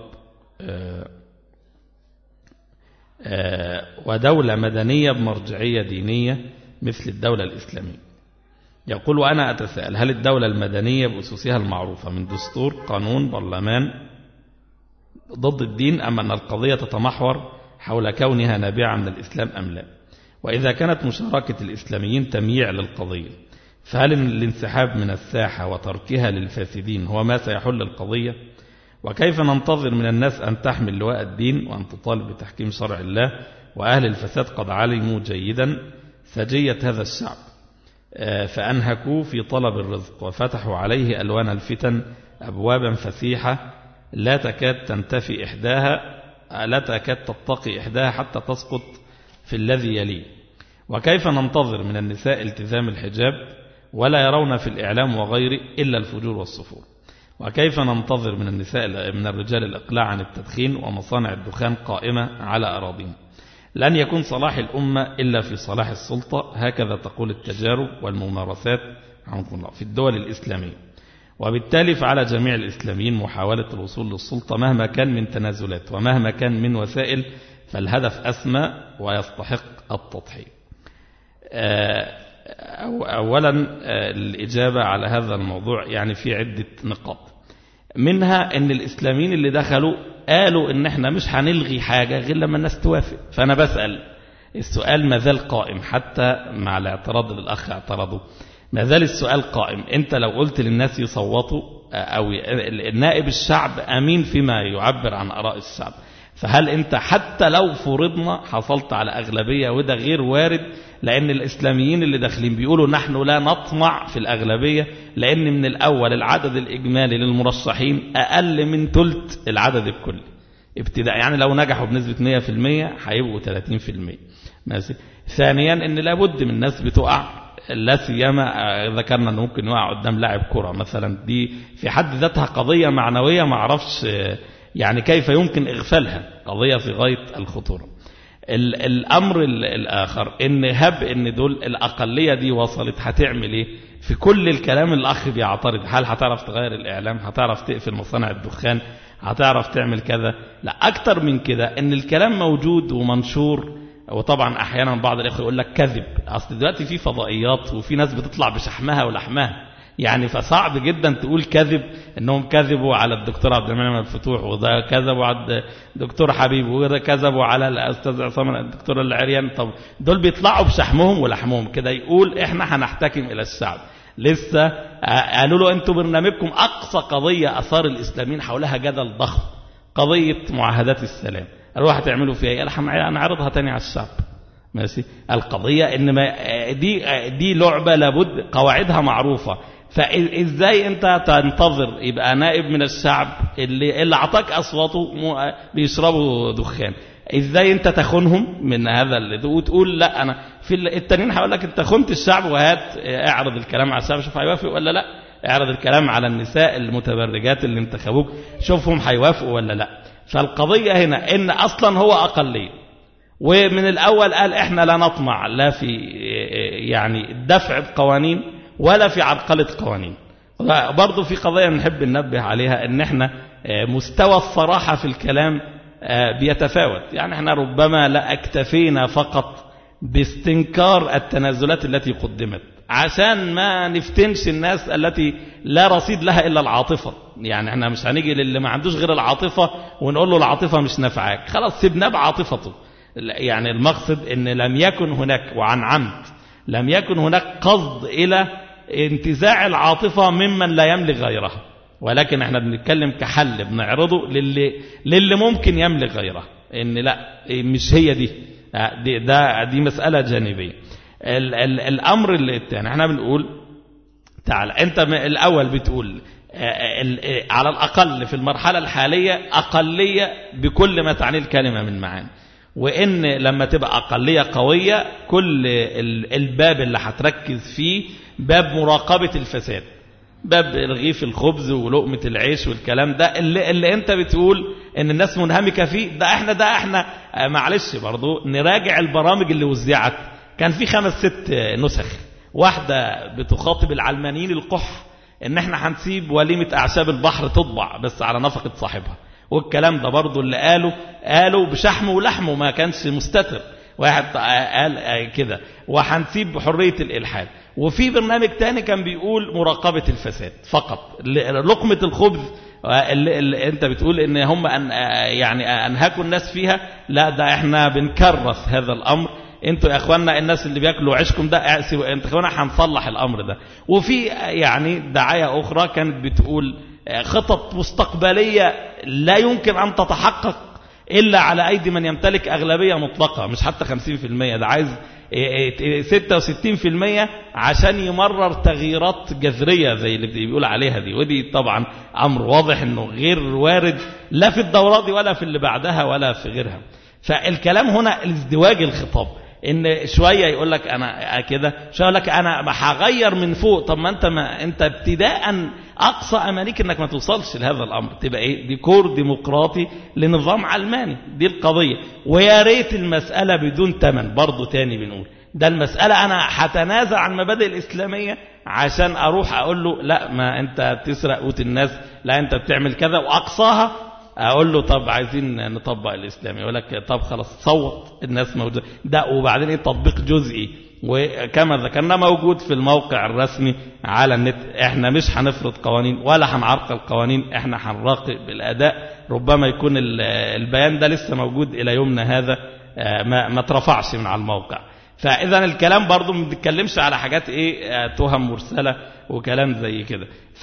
ودولة مدنية بمرجعية دينية مثل الدولة الإسلامية. يقول وأنا أتساءل هل الدولة المدنية بأسسها المعروفة من دستور، قانون، برلمان ضد الدين، أم أن القضية تتمحور حول كونها نابعة من الإسلام أم لا؟ وإذا كانت مشاركة الإسلاميين تمييع للقضية فهل الانسحاب من الساحة وتركها للفاسدين هو ما سيحل القضية؟ وكيف ننتظر من الناس أن تحمل لواء الدين وأن تطالب بتحكيم شرع الله وأهل الفساد قد علموا جيدا سجية هذا الشعب فأنهكوا في طلب الرزق وفتحوا عليه ألوان الفتن أبوابا فسيحة لا تكاد تنتفي إحداها لا تكاد تتقي إحداها حتى تسقط في الذي يليه؟ وكيف ننتظر من النساء التزام الحجاب ولا يرون في الإعلام وغيره إلا الفجور والصفور؟ وكيف ننتظر من النساء من الرجال الإقلاع عن التدخين ومصانع الدخان قائمة على أراضيهم؟ لن يكون صلاح الأمة إلا في صلاح السلطة، هكذا تقول التجارب والممارسات في الدول الإسلامية. وبالتالي فعلى جميع الإسلاميين محاولة الوصول للسلطة مهما كان من تنازلات ومهما كان من وسائل، فالهدف أسمى ويستحق التضحية. أولا الإجابة على هذا الموضوع يعني في عدة نقاط، منها أن الإسلاميين اللي دخلوا قالوا أن احنا مش هنلغي حاجة غير لما الناس توافق. فأنا بسأل السؤال ما زال قائم حتى مع الاعتراض اللي الأخ اعترضه، ما زال السؤال قائم. أنت لو قلت للناس يصوتوا أو النائب الشعب أمين فيما يعبر عن آراء الشعب، فهل أنت حتى لو فرضنا حصلت على أغلبية، وده غير وارد لأن الإسلاميين اللي داخلين بيقولوا نحن لا نطمع في الأغلبية، لأن من الأول العدد الإجمالي للمرشحين أقل من ثلث العدد الكلي ابتداء، يعني لو نجحوا بنسبة مئة في المئة هيبقوا ثلاثين في المئة. ثانيا أن لابد من ناس بتقع، لا سيما ذكرنا أنه ممكن يقع قدام لاعب كرة مثلا، دي في حد ذاتها قضية معنوية ما عرفش يعني كيف يمكن إغفالها، قضية في غاية الخطورة. الأمر الآخر إن هب إن دول الأقلية دي وصلت هتعمل إيه في كل الكلام الأخ بيعترض؟ هل هتعرف تغير الإعلام؟ هتعرف تقفل مصانع الدخان؟ هتعرف تعمل كذا؟ لا، أكتر من كده إن الكلام موجود ومنشور، وطبعا أحيانا بعض الإخوة يقول لك كذب. أصل دلوقتي في فضائيات وفي ناس بتطلع بشحمها ولحمها، يعني فصعب جدا تقول كذب، انهم كذبوا على الدكتور عبد المنعم الفتوح، وده كذبوا على الدكتور حبيب، وده كذبوا على الاستاذ عصام الدكتور العريان. طب دول بيطلعوا بشحمهم ولحمهم كده يقول احنا هنحتكم الى الشعب. لسه قالوا له انتوا برنامجكم اقصى قضيه اثار الاسلاميين حولها جدل ضخم، قضيه معاهدات السلام، قالوا هتعملوا فيها ايه؟ هنعرضها تاني على الشعب. ماشي، القضيه ان دي دي لعبه لابد قواعدها معروفه. فإزاي أنت تنتظر يبقى نائب من الشعب اللي اللي عطاك أصواته بيشربوا دخان، إزاي أنت تخونهم من هذا اللي وتقول لا أنا في التانيين هقول لك أنت خنت الشعب، وهات اعرض الكلام على الشعب شوف هيوافق ولا لا، اعرض الكلام على النساء المتبرجات اللي انتخبوك شوفهم هيوافقوا ولا لا. فالقضية هنا إن أصلا هو أقلية، ومن الأول قال إحنا لا نطمع لا في يعني الدفع بقوانين ولا في عرقلة قوانين. برضو في قضية نحب ننبه عليها، ان احنا مستوى الصراحة في الكلام بيتفاوت. يعني احنا ربما لا اكتفينا فقط باستنكار التنازلات التي قدمت عشان ما نفتنش الناس التي لا رصيد لها إلا العاطفة. يعني احنا مش هنيجي للي ما عندوش غير العاطفة ونقول له العاطفة مش نفعك، خلاص سيبناه بعاطفته. يعني المقصد ان لم يكن هناك وعن عمد لم يكن هناك قصد إلى انتزاع العاطفة ممن لا يملك غيرها، ولكن احنا بنتكلم كحل بنعرضه للي, للي ممكن يملك غيرها، ان لا مش هي دي دي, ده دي مسألة جانبية. ال ال الأمر الثاني احنا بنقول تعال انت الأول بتقول على الأقل في المرحلة الحالية أقلية بكل ما تعني الكلمة من معاني، وإن لما تبقى أقلية قوية كل الباب اللي هتركز فيه باب مراقبة الفساد، باب رغيف الخبز ولقمة العيش والكلام ده اللي, اللي انت بتقول ان الناس منهمكة فيه، ده احنا ده احنا معلش برضو نراجع البرامج اللي وزعت. كان في خمس ست نسخ، واحدة بتخاطب العلمانيين القح ان احنا هنسيب وليمة اعشاب البحر تطبع بس على نفقة صاحبها، والكلام ده برضو اللي قالوا قالوا بشحمه ولحمه ما كانش مستتر، واحد قال كده، وهنسيب حرية الإلحاد. وفي برنامج تاني كان بيقول مراقبة الفساد فقط، لقمة الخبز اللي, اللي انت بتقول ان هم أن يعني انهكوا الناس فيها، لا ده احنا بنكرس هذا الامر، انتوا يا اخواننا الناس اللي بياكلوا عيشكم ده انتوا يا اخواننا هنصلح الامر ده. وفي يعني دعاية اخرى كانت بتقول خطط مستقبلية لا يمكن ان تتحقق إلا على أيدي من يمتلك أغلبية مطلقة، مش حتى خمسين في المية، ده عايز ستة وستين في المية عشان يمرر تغييرات جذرية زي اللي بيقول عليها دي. ودي طبعا أمر واضح أنه غير وارد لا في الدورات دي ولا في اللي بعدها ولا في غيرها. فالكلام هنا الازدواج الخطاب، ان شويه يقول لك انا كده، شويه يقول لك انا هغير من فوق. طب ما انت ما انت ابتداء اقصى امانيك انك ما توصلش لهذا الامر، تبقى ايه ديكور ديمقراطي لنظام علماني، دي القضيه. ويا ريت المساله بدون ثمن، برضه تاني بنقول ده المساله انا هتنازع عن المبادئ الاسلاميه عشان اروح اقول له لا ما انت بتسرق قوت الناس، لا انت بتعمل كذا، واقصاها اقول له طب عايزين نطبق الاسلامي، يقول لك طب خلاص صوت الناس موجوده ده. وبعدين ايه تطبيق جزئي، وكما ذكرنا موجود في الموقع الرسمي على النت. احنا مش هنفرض قوانين ولا هنعرقل قوانين، احنا هنراقب الاداء. ربما يكون البيان ده لسه موجود الى يومنا هذا، ما ما اترفعش من على الموقع. فاذا الكلام برضو ما بنتكلمش على حاجات ايه تهم مرسله وكلام زي كده.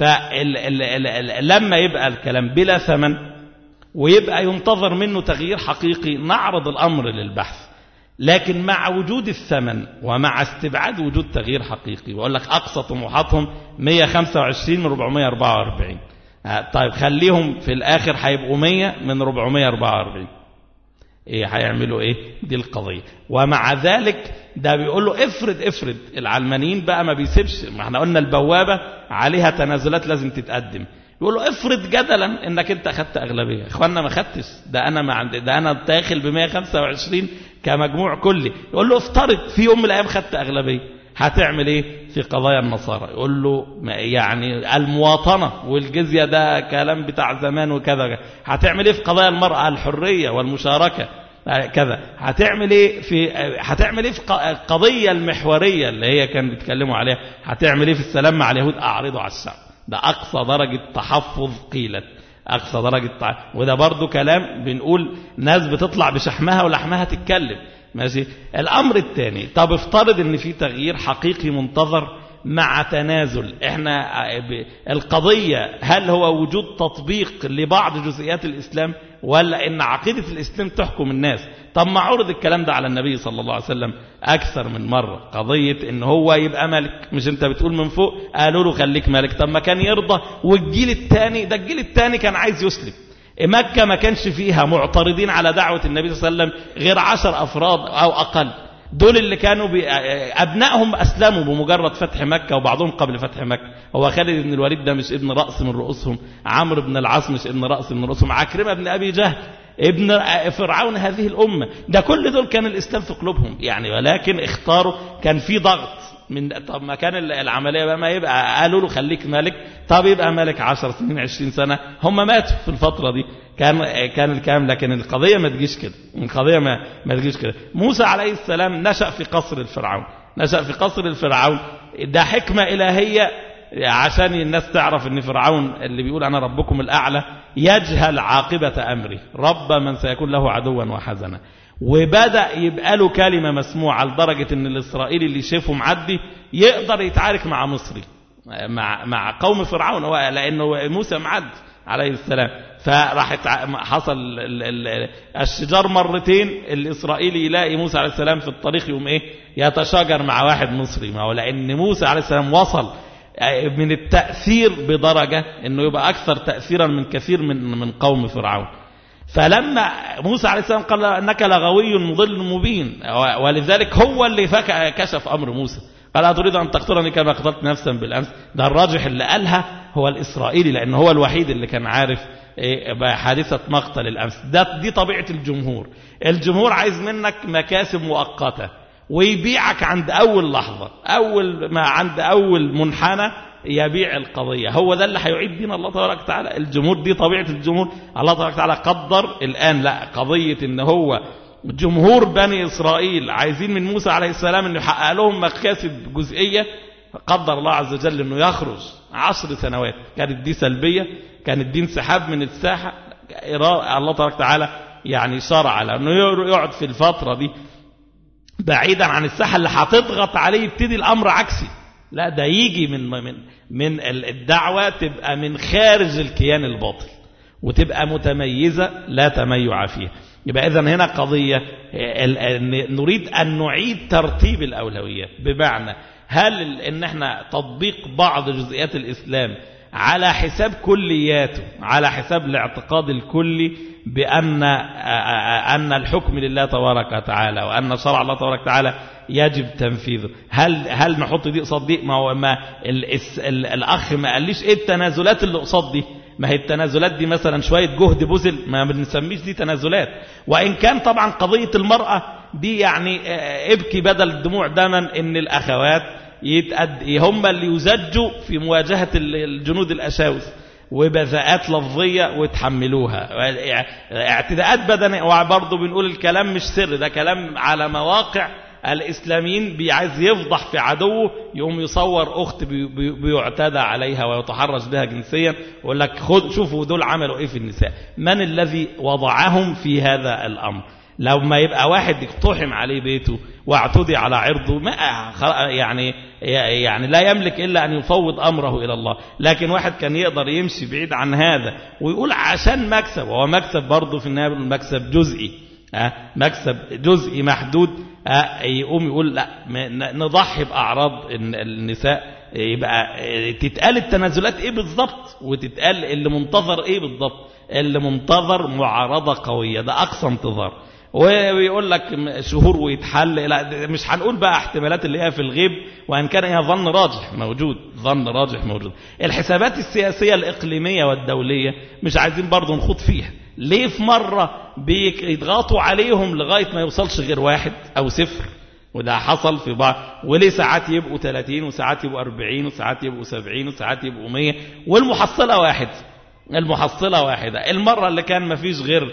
فلما يبقى الكلام بلا ثمن ويبقى ينتظر منه تغيير حقيقي نعرض الأمر للبحث، لكن مع وجود الثمن ومع استبعاد وجود تغيير حقيقي. وأقول لك أقصى طموحاتهم مية وخمسة وعشرين من أربعمية وأربعة وأربعين، طيب خليهم في الآخر هيبقوا مية من أربعمية وأربعة وأربعين، إيه هيعملوا إيه؟ دي القضية. ومع ذلك ده بيقول له افرض افرض العلمانيين بقى ما بيسيبش، ما احنا قلنا البوابة عليها تنازلات لازم تتقدم. يقول له افرض جدلا انك انت اخذت اغلبيه، اخواننا ما خدتش، ده انا ما عندي، ده انا داخل ب مية وخمسة وعشرين كمجموع كلي. يقول له افترض في يوم من الايام خدت اغلبيه، هتعمل ايه في قضايا النصارى؟ يقول له يعني المواطنه والجزيه ده كلام بتاع زمان وكذا. هتعمل ايه في قضايا المراه، الحريه والمشاركه كذا؟ هتعمل ايه في هتعمل ايه في القضيه المحوريه اللي هي كانوا بيتكلموا عليها؟ هتعمل ايه في السلام مع اليهود؟ اعرضوا على الشعب. ده أقصى درجة تحفظ قيلت، أقصى درجة تحفظ. وده برضو كلام بنقول ناس بتطلع بشحمها ولحمها تتكلم، ماشي. الأمر الثاني، طب افترض ان في تغيير حقيقي منتظر مع تنازل. احنا القضية هل هو وجود تطبيق لبعض جزئيات الإسلام ولا ان عقيدة الإسلام تحكم الناس؟ طب ما عرض الكلام ده على النبي صلى الله عليه وسلم أكثر من مرة، قضية ان هو يبقى ملك. مش انت بتقول من فوق قالوا له خليك ملك، طب ما كان يرضى. والجيل الثاني ده الجيل الثاني كان عايز يسلم. مكة ما كانش فيها معترضين على دعوة النبي صلى الله عليه وسلم غير عشر أفراد أو أقل، دول اللي كانوا أبنائهم أسلموا بمجرد فتح مكة وبعضهم قبل فتح مكة. هو خالد بن الوليد ده مش ابن رأس من رؤوسهم، عمرو بن العاص مش ابن رأس من رؤوسهم، عكرمة بن أبي جهل ابن فرعون هذه الأمة، ده كل دول كان الإسلام في قلوبهم يعني. ولكن اختاروا، كان في ضغط من طب ما كان العملية بقى ما يبقى قالوا له خليك ملك، طب يبقى ملك عشر سنين عشرين سنة، هم ماتوا في الفترة دي، كان كان الكلام. لكن القضية ما تجيش كده، القضية ما ما تجيش كده. موسى عليه السلام نشأ في قصر الفرعون، نشأ في قصر الفرعون، ده حكمة إلهية عشان الناس تعرف ان فرعون اللي بيقول انا ربكم الأعلى يجهل عاقبة أمره، رب من سيكون له عدوا وحزنا. وبدأ يبقى له كلمة مسموعة لدرجة ان الإسرائيلي اللي شافه معدي يقدر يتعارك مع مصري، مع مع قوم فرعون، لأنه موسى معد عليه السلام. فراح حصل الشجار مرتين، الإسرائيلي يلاقي موسى عليه السلام في الطريق يوم ايه يتشاجر مع واحد مصري معه، لأن موسى عليه السلام وصل من التأثير بدرجة أنه يبقى أكثر تأثيرا من كثير من من قوم فرعون. فلما موسى عليه السلام قال أنك لغوي مضل مبين، ولذلك هو اللي كشف أمر موسى، قال أتريد أن تقتلني كما قتلت نفسا بالأمس. ده الراجح اللي قالها هو الإسرائيلي، لأنه هو الوحيد اللي كان عارف حادثة مقتل الأمس. ده دي طبيعة الجمهور. الجمهور عايز منك مكاسب مؤقتة ويبيعك عند أول لحظة، أول ما عند أول منحنى يبيع القضية. هو ده اللي هيعيد دين الله تبارك وتعالى. الجمهور دي طبيعة الجمهور. الله تبارك وتعالى قدر الآن لا قضية إن هو جمهور بني إسرائيل عايزين من موسى عليه السلام إنه يحقق لهم مكاسب جزئية، قدر الله عز وجل إنه يخرج عشر سنوات. كانت دي سلبية، كانت دي انسحاب من الساحة. الله تبارك وتعالى يعني شرع على إنه يقعد في الفترة دي بعيدا عن الساحة اللي هتضغط عليه، يبتدي الأمر عكسي. لا، ده يجي من من من الدعوة تبقى من خارج الكيان الباطل وتبقى متميزة لا تميع فيها. يبقى إذن هنا قضية نريد أن نعيد ترتيب الأولويات، بمعنى هل إن احنا تطبيق بعض جزئيات الإسلام على حساب كلياته، على حساب الاعتقاد الكلي بأن أن الحكم لله تبارك وتعالى وأن شرع الله تبارك وتعالى يجب تنفيذه. هل هل نحط دي قصاد دي؟ ما هو ما الأخ ما قاليش إيه التنازلات اللي قصاد دي. ما هي التنازلات دي مثلا شوية جهد بذل، ما بنسميش دي تنازلات. وإن كان طبعا قضية المرأة دي يعني ابكي بدل الدموع دما إن الأخوات يتأد هم اللي يزجوا في مواجهة الجنود الأشاوس وبذاءات لفظية وتحملوها اعتداءات بدنية. وبرضه بنقول الكلام مش سر، ده كلام على مواقع الإسلاميين بيعايز يفضح في عدوه، يقوم يصور أخت بيعتدى عليها ويتحرش بها جنسيا ويقول لك خد شوفوا دول عملوا إيه في النساء. من الذي وضعهم في هذا الأمر؟ لو ما يبقى واحد يقتحم عليه بيته واعتدي على عرضه، ما يعني يعني لا يملك إلا أن يفوض أمره إلى الله. لكن واحد كان يقدر يمشي بعيد عن هذا ويقول عشان مكسب، وهو مكسب برضه في النهاية مكسب جزئي، مكسب جزئي محدود، يقوم يقول لا نضحي بأعراض النساء. يبقى تتقال التنازلات ايه بالضبط، وتتقال اللي منتظر ايه بالضبط. اللي منتظر معارضة قوية، ده أقصى انتظار. ويقول لك شهور ويتحل. لا مش هنقول بقى احتمالات اللي هي في الغيب، وان كان هي ظن راجح موجود، ظن راجح موجود. الحسابات السياسية الإقليمية والدولية مش عايزين برضو نخوض فيها. ليه في مرة بيضغطوا عليهم لغاية ما يوصلش غير واحد أو صفر، وده حصل في بعض. وليه ساعات يبقوا ثلاثين وساعات يبقوا أربعين وساعات يبقوا سبعين وساعات يبقوا مية، والمحصلة واحد، المحصلة واحدة. المرة اللي كان ما فيش غير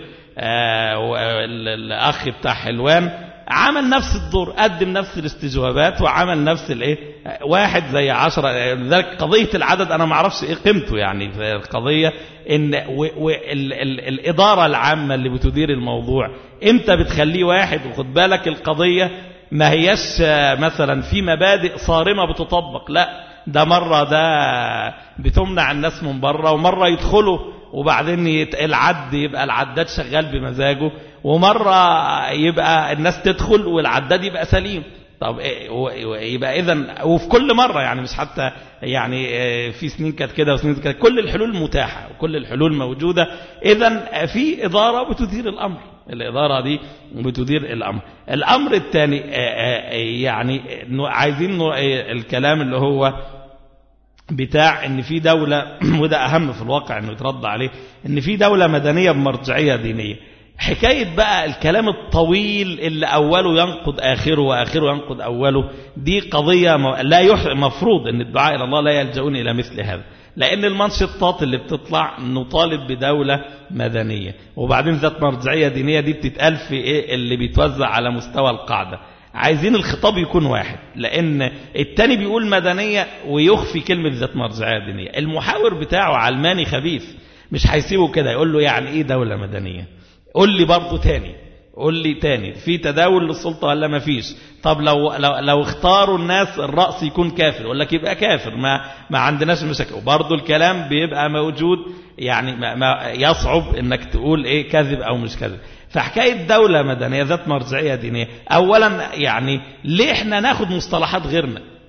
آه الأخ بتاع حلوان عمل نفس الدور، قدم نفس الاستجوابات وعمل نفس الايه، واحد زي عشرة. لذلك قضية العدد أنا ما اعرفش ايه قيمته يعني في القضية. إن الإدارة العامة اللي بتدير الموضوع امتى بتخليه واحد؟ وخد بالك القضية ما هيش مثلا في مبادئ صارمة بتطبق، لا ده مرة ده بتمنع الناس من بره، ومرة يدخلوا وبعدين العد يبقى العداد شغال بمزاجه، ومرة يبقى الناس تدخل والعداد يبقى سليم. طب يبقى إذن وفي كل مرة يعني مش حتى يعني في سنين كانت كده وسنين كانت، كل الحلول متاحة وكل الحلول موجودة. إذن في إدارة بتدير الأمر، الإدارة دي بتدير الأمر. الأمر الثاني يعني عايزين الكلام اللي هو بتاع ان في دولة، وده اهم في الواقع انه يترد عليه، ان في دولة مدنية بمرجعية دينية. حكاية بقى الكلام الطويل اللي اوله ينقض اخره واخره ينقض اوله، دي قضية لا مفروض ان الدعاء الى الله لا يلجؤون الى مثل هذا. لان المنشطات اللي بتطلع نطالب بدولة مدنية، وبعدين ذات مرجعية دينية دي بتتقال في ايه اللي بيتوزع على مستوى القاعدة. عايزين الخطاب يكون واحد، لأن التاني بيقول مدنية ويخفي كلمة ذات مرجعية دينية. المحاور بتاعه علماني خبيث، مش هيسيبه كده يقول له يعني ايه دولة مدنية. قول لي برضو تاني، قول لي تاني في تداول للسلطة ولا ما فيش؟ طب لو لو, لو اختاروا الناس الرأس يكون كافر، يقول لك يبقى كافر، ما ما عندناش مشاكل. وبرضو الكلام بيبقى موجود، يعني ما, ما يصعب انك تقول ايه كذب او مش كذب. فحكاية دولة مدنية ذات مرجعية دينية، أولا يعني ليه احنا ناخد مصطلحات غيرنا؟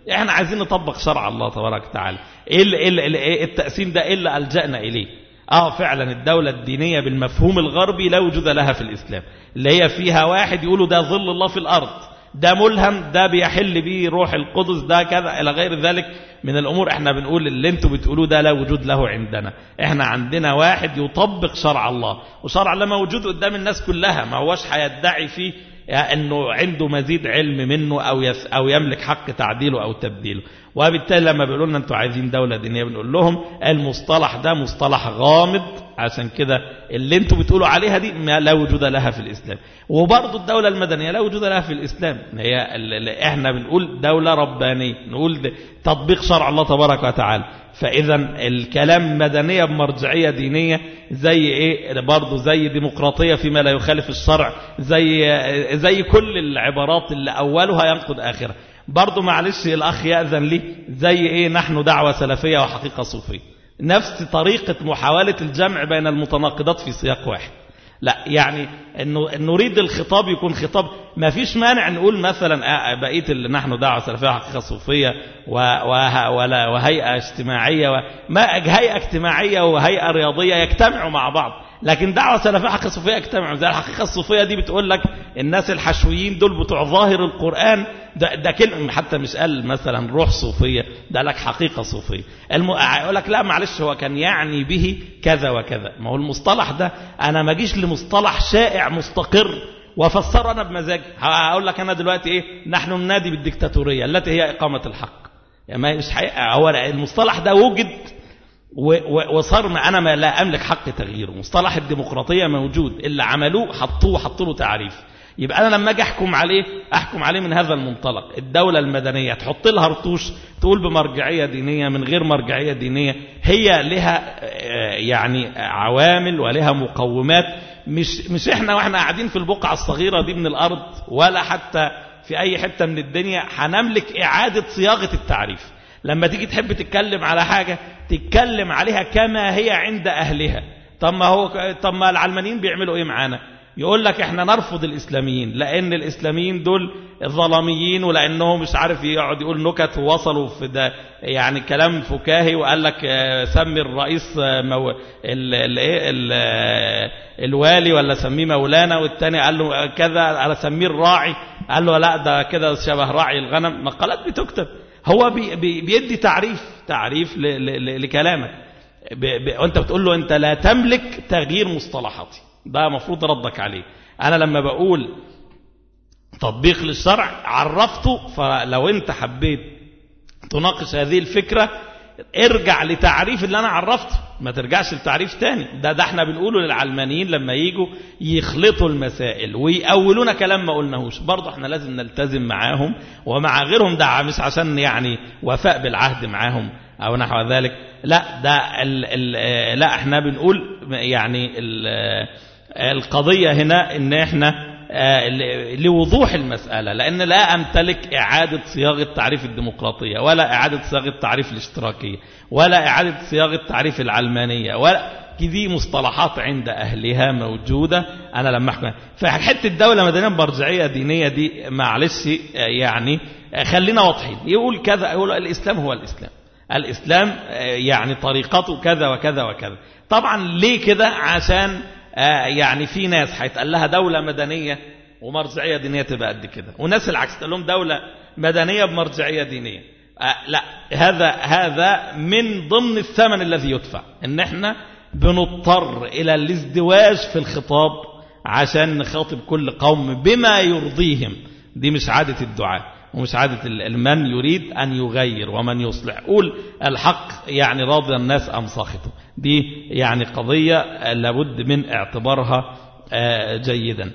احنا عايزين نطبق شرع الله تبارك وتعالى. ايه إيه التقسيم ده ايه اللي ألجأنا اليه؟ اه فعلا الدولة الدينية بالمفهوم الغربي لا وجود لها في الإسلام، اللي هي فيها واحد يقولوا ده ظل الله في الأرض، ده ملهم، ده بيحل بيه روح القدس، ده كذا إلى غير ذلك من الأمور. احنا بنقول اللي انتوا بتقولوه ده لا وجود له عندنا. احنا عندنا واحد يطبق شرع الله، وشرع الله موجود قدام الناس كلها، ما هوش هيدعي فيه انه عنده مزيد علم منه او يس او يملك حق تعديله او تبديله. وبالتالي لما بيقولوا لنا انتوا عايزين دولة دينية بنقول لهم المصطلح ده مصطلح غامض، عشان كده اللي انتوا بتقولوا عليها دي لا وجود لها في الإسلام. وبرضه الدولة المدنية لا وجود لها في الإسلام. هي اللي احنا بنقول دولة ربانية، نقول تطبيق شرع الله تبارك وتعالى. فإذا الكلام مدنية بمرجعية دينية زي ايه؟ برضه زي ديمقراطية فيما لا يخالف الشرع، زي زي كل العبارات اللي أولها ينقض آخرها. برضو معلش الأخ يأذن لي زي إيه؟ نحن دعوة سلفية وحقيقة صوفية، نفس طريقة محاولة الجمع بين المتناقضات في سياق واحد. لا يعني إنه نريد الخطاب يكون خطاب، ما فيش مانع نقول مثلا بقية اللي نحن دعوة سلفية وحقيقة صوفية وهيئة اجتماعية، ما هيئة اجتماعية وهيئة رياضية يجتمعوا مع بعض، لكن دعوة سلفية حقيقة صوفية اجتمعوا. زي الحقيقة الصوفية دي بتقول لك الناس الحشويين دول بتوع ظاهر القرآن، ده, ده كلمة حتى مش قال مثلا روح صوفية، ده لك حقيقة صوفية. الم... يقول لك لا معلش هو كان يعني به كذا وكذا. ما هو المصطلح ده أنا ما اجيش لمصطلح شائع مستقر وفسر أنا بمزاجي. هقول لك أنا دلوقتي إيه؟ نحن ننادي بالديكتاتورية التي هي إقامة الحق. يعني ما مش حقيقة، هو المصطلح ده وجد وصار ما أنا ما لا أملك حق تغييره. مصطلح الديمقراطية موجود، اللي عملوه حطوه حطوا له تعريف. يبقى أنا لما أجي أحكم عليه أحكم عليه من هذا المنطلق. الدولة المدنية تحط لها رطوش تقول بمرجعية دينية من غير مرجعية دينية، هي لها يعني عوامل ولها مقومات، مش مش إحنا وإحنا قاعدين في البقعة الصغيرة دي من الأرض ولا حتى في أي حتة من الدنيا هنملك إعادة صياغة التعريف. لما تيجي تحب تتكلم على حاجة تتكلم عليها كما هي عند أهلها. طب ما هو طب ما العلمانيين بيعملوا إيه معانا؟ يقول لك احنا نرفض الإسلاميين لأن الإسلاميين دول ظلاميين، ولأنهم مش عارف يقعد يقول نكت ووصلوا في ده يعني كلام فكاهي، وقال لك سمي الرئيس مو ال ال ال الوالي ولا سميه مولانا، والتاني قال له كذا على سميه الراعي، قال له لا ده كده شبه راعي الغنم. مقالات بتكتب، هو بي بي بيدي تعريف تعريف ل ل لكلامك، وانت بتقول له انت لا تملك تغيير مصطلحاتي. ده مفروض ردك عليه. أنا لما بقول تطبيق للشرع عرفته، فلو أنت حبيت تناقش هذه الفكرة ارجع لتعريف اللي أنا عرفته، ما ترجعش لتعريف تاني. ده ده احنا بنقوله للعلمانيين لما يجوا يخلطوا المسائل ويأولونا كلام ما قلناهوش، برضه احنا لازم نلتزم معاهم ومع غيرهم. ده مش عشان يعني وفاء بالعهد معاهم أو نحو ذلك، لا ده ال ال لا احنا بنقول يعني ال القضية هنا ان احنا لوضوح المسألة، لأن لا أمتلك إعادة صياغة تعريف الديمقراطية ولا إعادة صياغة تعريف الاشتراكية ولا إعادة صياغة تعريف العلمانية، ولا دي مصطلحات عند أهلها موجودة. أنا لما أحكم فحتة الدولة مدنية برجعية دينية دي معلش يعني خلينا واضحين. يقول كذا، يقول الإسلام هو الإسلام، الإسلام يعني طريقته كذا وكذا وكذا. طبعا ليه كده؟ عشان يعني في ناس هيتقال لها دولة مدنية ومرجعية دينية تبقى قد كده، وناس العكس تقول لهم دولة مدنية بمرجعية دينية. لا، هذا هذا من ضمن الثمن الذي يدفع، ان احنا بنضطر الى الازدواج في الخطاب عشان نخاطب كل قوم بما يرضيهم. دي مش عادة الدعاء ومش عادة من يريد أن يغير ومن يصلح. قول الحق يعني راضي الناس أم ساخطه، دي يعني قضية لابد من اعتبارها جيدا.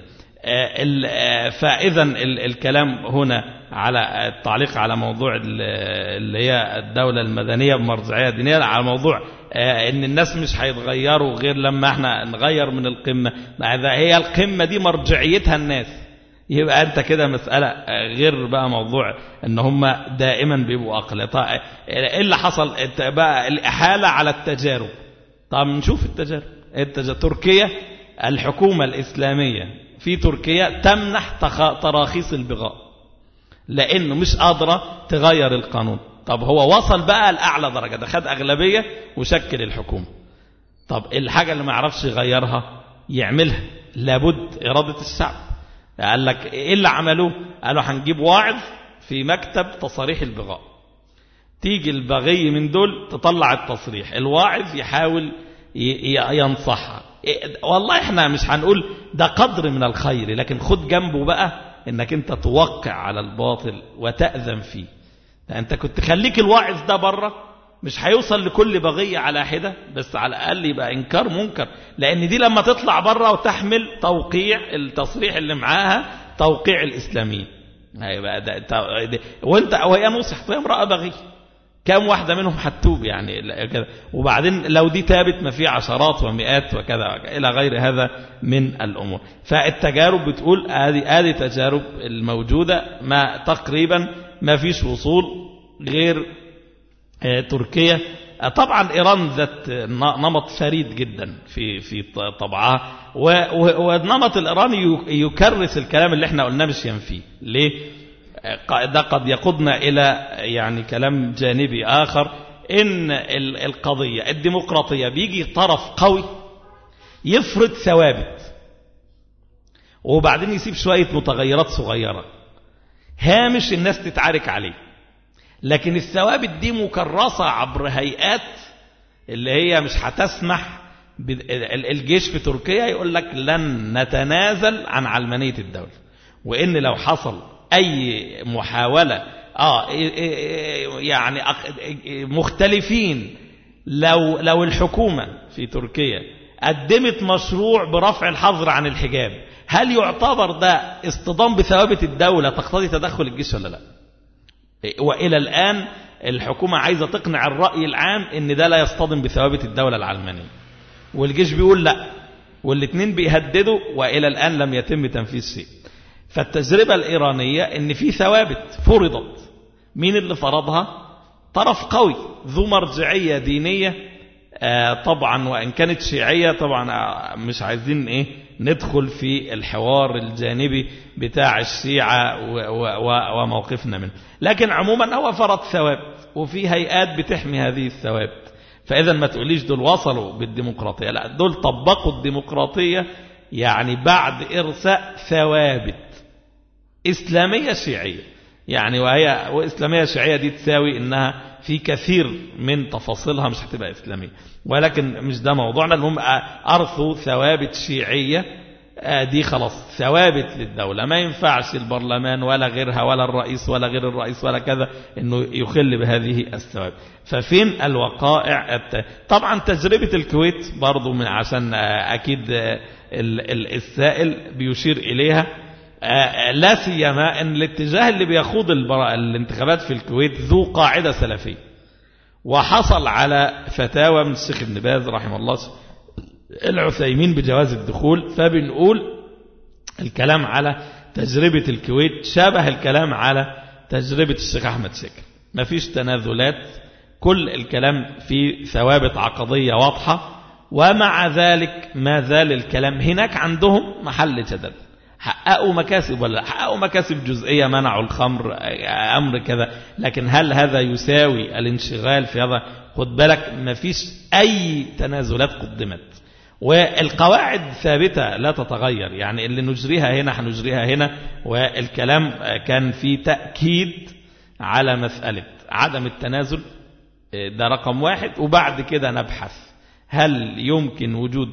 فإذا الكلام هنا على التعليق على موضوع اللي هي الدولة المدنية بمرجعية دينية، على موضوع ان الناس مش هيتغيروا غير لما احنا نغير من القمة. هي القمة دي مرجعيتها الناس، يبقى أنت كده مسألة غير بقى موضوع أن هم دائما بيبقوا أقل. طيب إيه اللي حصل بقى؟ الإحالة على التجارب. طب نشوف التجارب. التجارب تركيا، الحكومة الإسلامية في تركيا تمنح تراخيص البغاء. لأنه مش قادرة تغير القانون. طب هو وصل بقى لأعلى درجة، ده خد أغلبية وشكل الحكومة. طب الحاجة اللي ما يعرفش يغيرها يعملها، لابد إرادة الشعب. قال لك إيه اللي عملوه؟ قالوا هنجيب واعظ في مكتب تصاريح البغاء، تيجي البغي من دول تطلع التصريح، الواعظ يحاول ينصحها. والله احنا مش هنقول ده قدر من الخير، لكن خد جنبه بقى انك انت توقع على الباطل وتأذن فيه. انت كنت خليك الواعظ ده بره، مش هيوصل لكل بغية على حدة، بس على الأقل يبقى إنكار منكر، لأن دي لما تطلع بره وتحمل توقيع التصريح اللي معاها توقيع الإسلاميين هيبقى ده, ده وانت وهي نصحت وهي امرأة بغي، كم واحدة منهم هتتوب يعني كذا؟ وبعدين لو دي تابت ما في عشرات ومئات وكذا إلى غير هذا من الأمور. فالتجارب بتقول هذه هذه تجارب الموجودة ما تقريبا ما فيش وصول غير تركيا. طبعا إيران ذات نمط فريد جدا في في طبعها، والنمط الإيراني يكرس الكلام اللي احنا قلنا مش ينفيه. ليه؟ ده قد يقودنا إلى يعني كلام جانبي آخر، إن القضية الديمقراطية بيجي طرف قوي يفرض ثوابت وبعدين يسيب شوية متغيرات صغيرة هامش الناس تتعارك عليه، لكن الثوابت دي مكرسة عبر هيئات اللي هي مش هتسمح. الجيش في تركيا يقول لك لن نتنازل عن علمانية الدولة، وإن لو حصل أي محاولة آه يعني مختلفين، لو لو الحكومة في تركيا قدمت مشروع برفع الحظر عن الحجاب، هل يعتبر ده اصطدام بثوابت الدولة تقتضي تدخل الجيش ولا لا؟ وإلى الآن الحكومة عايزة تقنع الرأي العام إن ده لا يصطدم بثوابت الدولة العلمانية، والجيش بيقول لا، والاثنين بيهددوا، وإلى الآن لم يتم تنفيذ شيء. فالتجربة الإيرانية إن في ثوابت فرضت، مين اللي فرضها؟ طرف قوي ذو مرجعية دينية آه طبعا، وإن كانت شيعية طبعا آه مش عايزين إيه ندخل في الحوار الجانبي بتاع الشيعة وموقفنا منه، لكن عموما هو فرض ثوابت وفي هيئات بتحمي هذه الثوابت. فإذا ما تقوليش دول وصلوا بالديمقراطية، لا، دول طبقوا الديمقراطية يعني بعد إرساء ثوابت إسلامية شيعية يعني، وهي وإسلامية شيعية دي تساوي إنها في كثير من تفاصيلها مش هتبقى إسلامية، ولكن مش ده موضوعنا. المهم أرثوا ثوابت شيعية دي خلاص ثوابت للدولة، ما ينفعش البرلمان ولا غيرها ولا الرئيس ولا غير الرئيس ولا كذا إنه يخل بهذه الثوابت. ففين الوقائع الت... طبعا تجربة الكويت برضو من عشان أكيد السائل بيشير إليها، لا سيما أن الاتجاه اللي بيخوض الانتخابات في الكويت ذو قاعدة سلفية، وحصل على فتاوى من الشيخ ابن باز رحمه الله العثيمين بجواز الدخول. فبنقول الكلام على تجربة الكويت شابه الكلام على تجربة الشيخ أحمد شاكر، ما فيش تنازلات، كل الكلام في ثوابت عقدية واضحة، ومع ذلك ما زال الكلام هناك عندهم محل جدل. حققوا مكاسب ولا حققوا مكاسب جزئية، منعوا الخمر أمر كذا، لكن هل هذا يساوي الانشغال في هذا؟ خد بالك ما فيش أي تنازلات قدمت، والقواعد ثابتة لا تتغير، يعني اللي نجريها هنا هنجريها هنا. والكلام كان في تأكيد على مسألة عدم التنازل، ده رقم واحد، وبعد كده نبحث هل يمكن وجود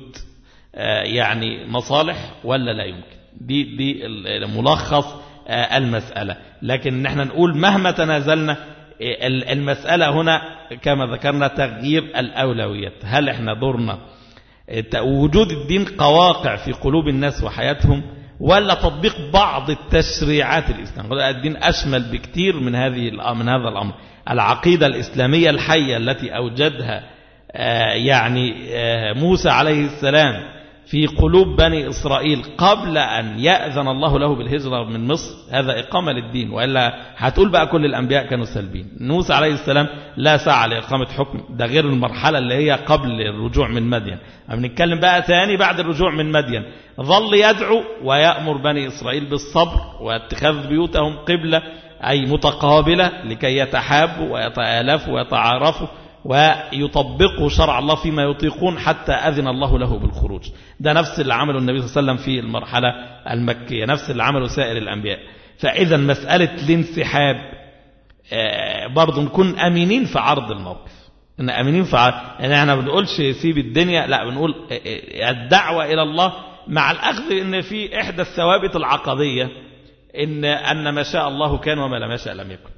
يعني مصالح ولا لا يمكن. دي دي ملخص المسألة. لكن نحن نقول مهما تنازلنا المسألة هنا كما ذكرنا تغيير الأولويات. هل احنا دورنا وجود الدين قواقع في قلوب الناس وحياتهم، ولا تطبيق بعض التشريعات الإسلامية؟ الدين أشمل بكتير من هذه من هذا الأمر. العقيدة الإسلامية الحية التي أوجدها يعني موسى عليه السلام في قلوب بني إسرائيل قبل أن يأذن الله له بالهجرة من مصر، هذا إقامة للدين، وإلا هتقول بقى كل الأنبياء كانوا سلبين. موسى عليه السلام لا سعى لإقامة حكم، ده غير المرحلة اللي هي قبل الرجوع من مدين. بنتكلم بقى ثاني بعد الرجوع من مدين، ظل يدعو ويأمر بني إسرائيل بالصبر واتخاذ بيوتهم قبلة أي متقابلة لكي يتحابوا ويتآلفوا ويتعارفوا ويطبقوا شرع الله فيما يطيقون حتى أذن الله له بالخروج. ده نفس اللي عمله النبي صلى الله عليه وسلم في المرحلة المكية، نفس اللي عمله سائر الأنبياء. فإذا مسألة الانسحاب برضو نكون أمينين في عرض الموقف، إن أمينين في عرض، يعني احنا بنقولش سيب الدنيا، لا بنقول الدعوة إلى الله مع الأخذ إن في إحدى الثوابت العقدية إن أن ما شاء الله كان وما لم يشاء لم يكن.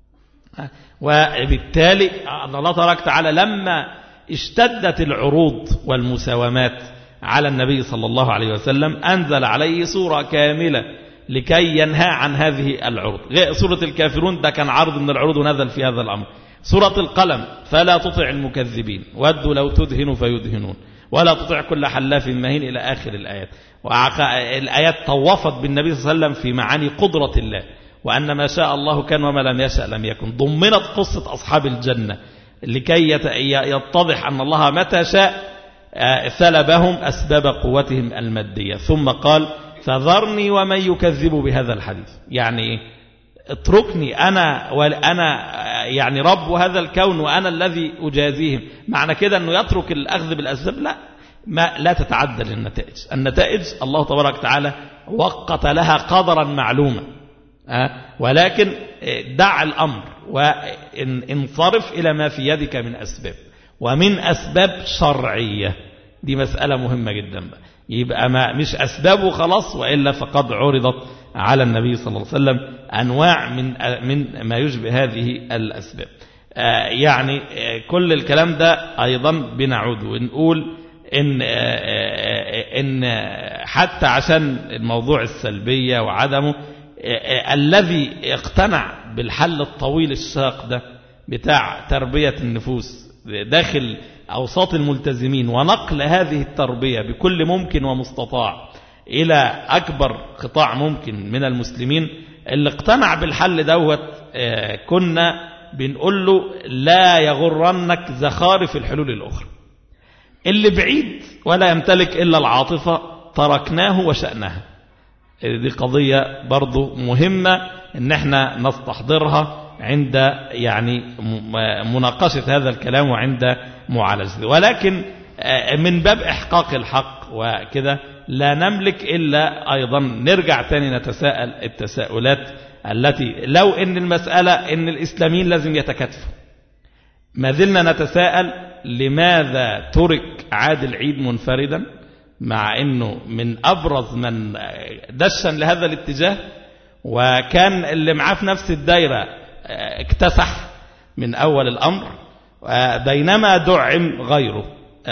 وبالتالي الله تبارك وتعالى لما اشتدت العروض والمساومات على النبي صلى الله عليه وسلم أنزل عليه سورة كاملة لكي ينهى عن هذه العروض. سورة الكافرون ده كان عرض من العروض ونزل في هذا الأمر. سورة القلم فلا تطع المكذبين ودوا لو تدهنوا فيدهنون ولا تطع كل حلاف مهين إلى آخر الآيات. والآيات طوفت بالنبي صلى الله عليه وسلم في معاني قدرة الله وأن ما شاء الله كان وما لم يشاء لم يكن. ضمنت قصة أصحاب الجنة لكي يتضح أن الله متى شاء ثلبهم أسباب قوتهم المادية. ثم قال فذرني ومن يكذب بهذا الحديث، يعني اتركني أنا وأنا يعني رب هذا الكون وأنا الذي أجازيهم. معنى كده أنه يترك الأخذ بالأسباب؟ لا، ما لا تتعدل النتائج. النتائج الله تبارك وتعالى وقت لها قدرا معلوما، ولكن دع الأمر وانصرف إلى ما في يدك من أسباب، ومن أسباب شرعية. دي مسألة مهمة جدا بقى. يبقى ما مش أسبابه خلاص، وإلا فقد عرضت على النبي صلى الله عليه وسلم أنواع من من ما يشبه هذه الأسباب. يعني كل الكلام ده أيضا بنعود ونقول إن إن حتى عشان الموضوع السلبية وعدمه، الذي اقتنع بالحل الطويل الشاق ده بتاع تربية النفوس داخل أوساط الملتزمين ونقل هذه التربية بكل ممكن ومستطاع إلى أكبر قطاع ممكن من المسلمين، اللي اقتنع بالحل دوت كنا بنقول له لا يغرنك زخارف الحلول الأخرى. اللي بعيد ولا يمتلك إلا العاطفة تركناه وشأنها. دي قضية برضو مهمة إن احنا نستحضرها عند يعني مناقشة هذا الكلام وعند معالجته. ولكن من باب إحقاق الحق وكده لا نملك إلا أيضا نرجع تاني نتساءل التساؤلات التي لو إن المسألة إن الإسلاميين لازم يتكاتفوا، ما زلنا نتساءل لماذا ترك عادل عيد منفردا مع أنه من أبرز من دشن لهذا الاتجاه، وكان اللي معاه في نفس الدائرة اكتسح من أول الأمر، بينما دعم غيره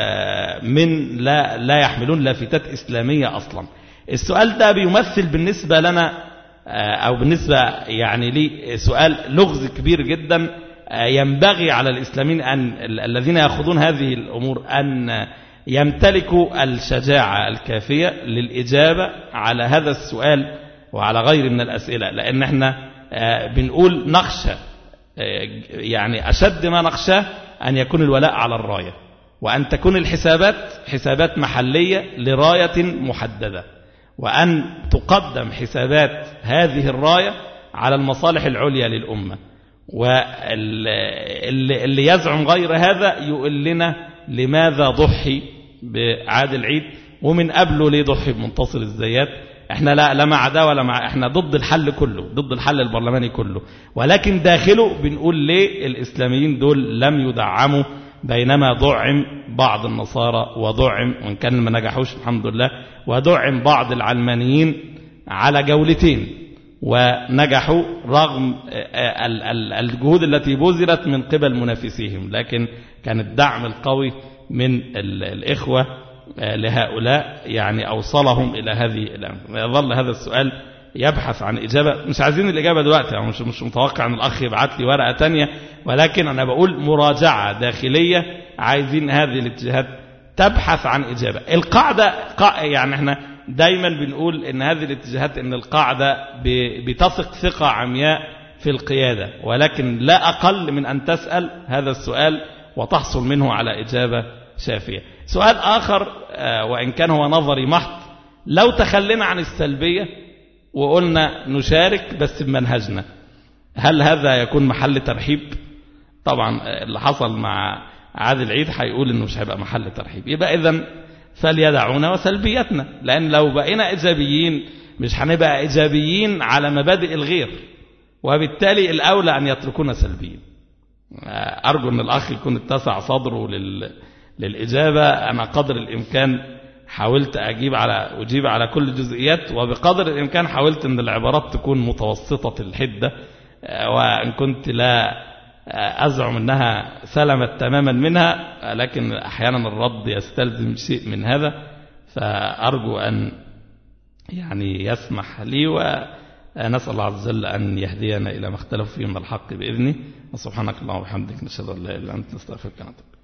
من لا, لا يحملون لافتات إسلامية أصلا. السؤال ده بيمثل بالنسبة لنا أو بالنسبة يعني لي سؤال لغز كبير جدا. ينبغي على الإسلاميين أن الذين يأخذون هذه الأمور أن يمتلكوا الشجاعة الكافية للإجابة على هذا السؤال وعلى غير من الأسئلة، لأن احنا بنقول نخشى يعني أشد ما نخشى أن يكون الولاء على الراية، وأن تكون الحسابات حسابات محلية لراية محددة، وأن تقدم حسابات هذه الراية على المصالح العليا للأمة. واللي يزعم غير هذا يقول لنا لماذا ضحي بعادل عيد ومن قبله ليه ضحي بمنتصر الزيات. احنا لا, لا مع ده ولا مع، احنا ضد الحل كله، ضد الحل البرلماني كله، ولكن داخله بنقول ليه الإسلاميين دول لم يدعموا بينما دعم بعض النصارى ودعم، وإن كان ما نجحوش الحمد لله، ودعم بعض العلمانيين على جولتين ونجحوا رغم الجهود التي بذلت من قبل منافسيهم. لكن كان الدعم القوي من الإخوة لهؤلاء يعني أوصلهم إلى هذه الأمر. يظل هذا السؤال يبحث عن إجابة. مش عايزين الإجابة دلوقتي، يعني مش, مش متوقع أن الأخ يبعث لي ورقة تانية، ولكن أنا بقول مراجعة داخلية. عايزين هذه الاتجاهات تبحث عن إجابة. القاعدة يعني احنا دايما بنقول ان هذه الاتجاهات ان القاعدة بتثق ثقة عمياء في القيادة، ولكن لا أقل من أن تسأل هذا السؤال وتحصل منه على إجابة شافية. سؤال آخر وإن كان هو نظري محض، لو تخلينا عن السلبية وقلنا نشارك بس بمنهجنا، هل هذا يكون محل ترحيب؟ طبعا اللي حصل مع عادل العيد هيقول انه مش هيبقى محل ترحيب. يبقى اذن فليدعونا وسلبيتنا، لان لو بقينا ايجابيين مش هنبقى ايجابيين على مبادئ الغير، وبالتالي الاولى ان يتركونا سلبيين. ارجو ان الاخ يكون اتسع صدره لل... للاجابه. انا قدر الامكان حاولت اجيب على اجيب على كل الجزئيات، وبقدر الامكان حاولت ان العبارات تكون متوسطه الحده، وان كنت لا أزعم أنها سلمت تماما منها، لكن أحيانا الرد يستلزم شيء من هذا، فأرجو أن يعني يسمح لي، ونسأل الله عز وجل أن يهدينا إلى ما اختلف فيه من الحق بإذنه. وسبحانك اللهم وبحمدك، نشهد أن لا إله إلا أنت، نستغفرك ونتوب إليك.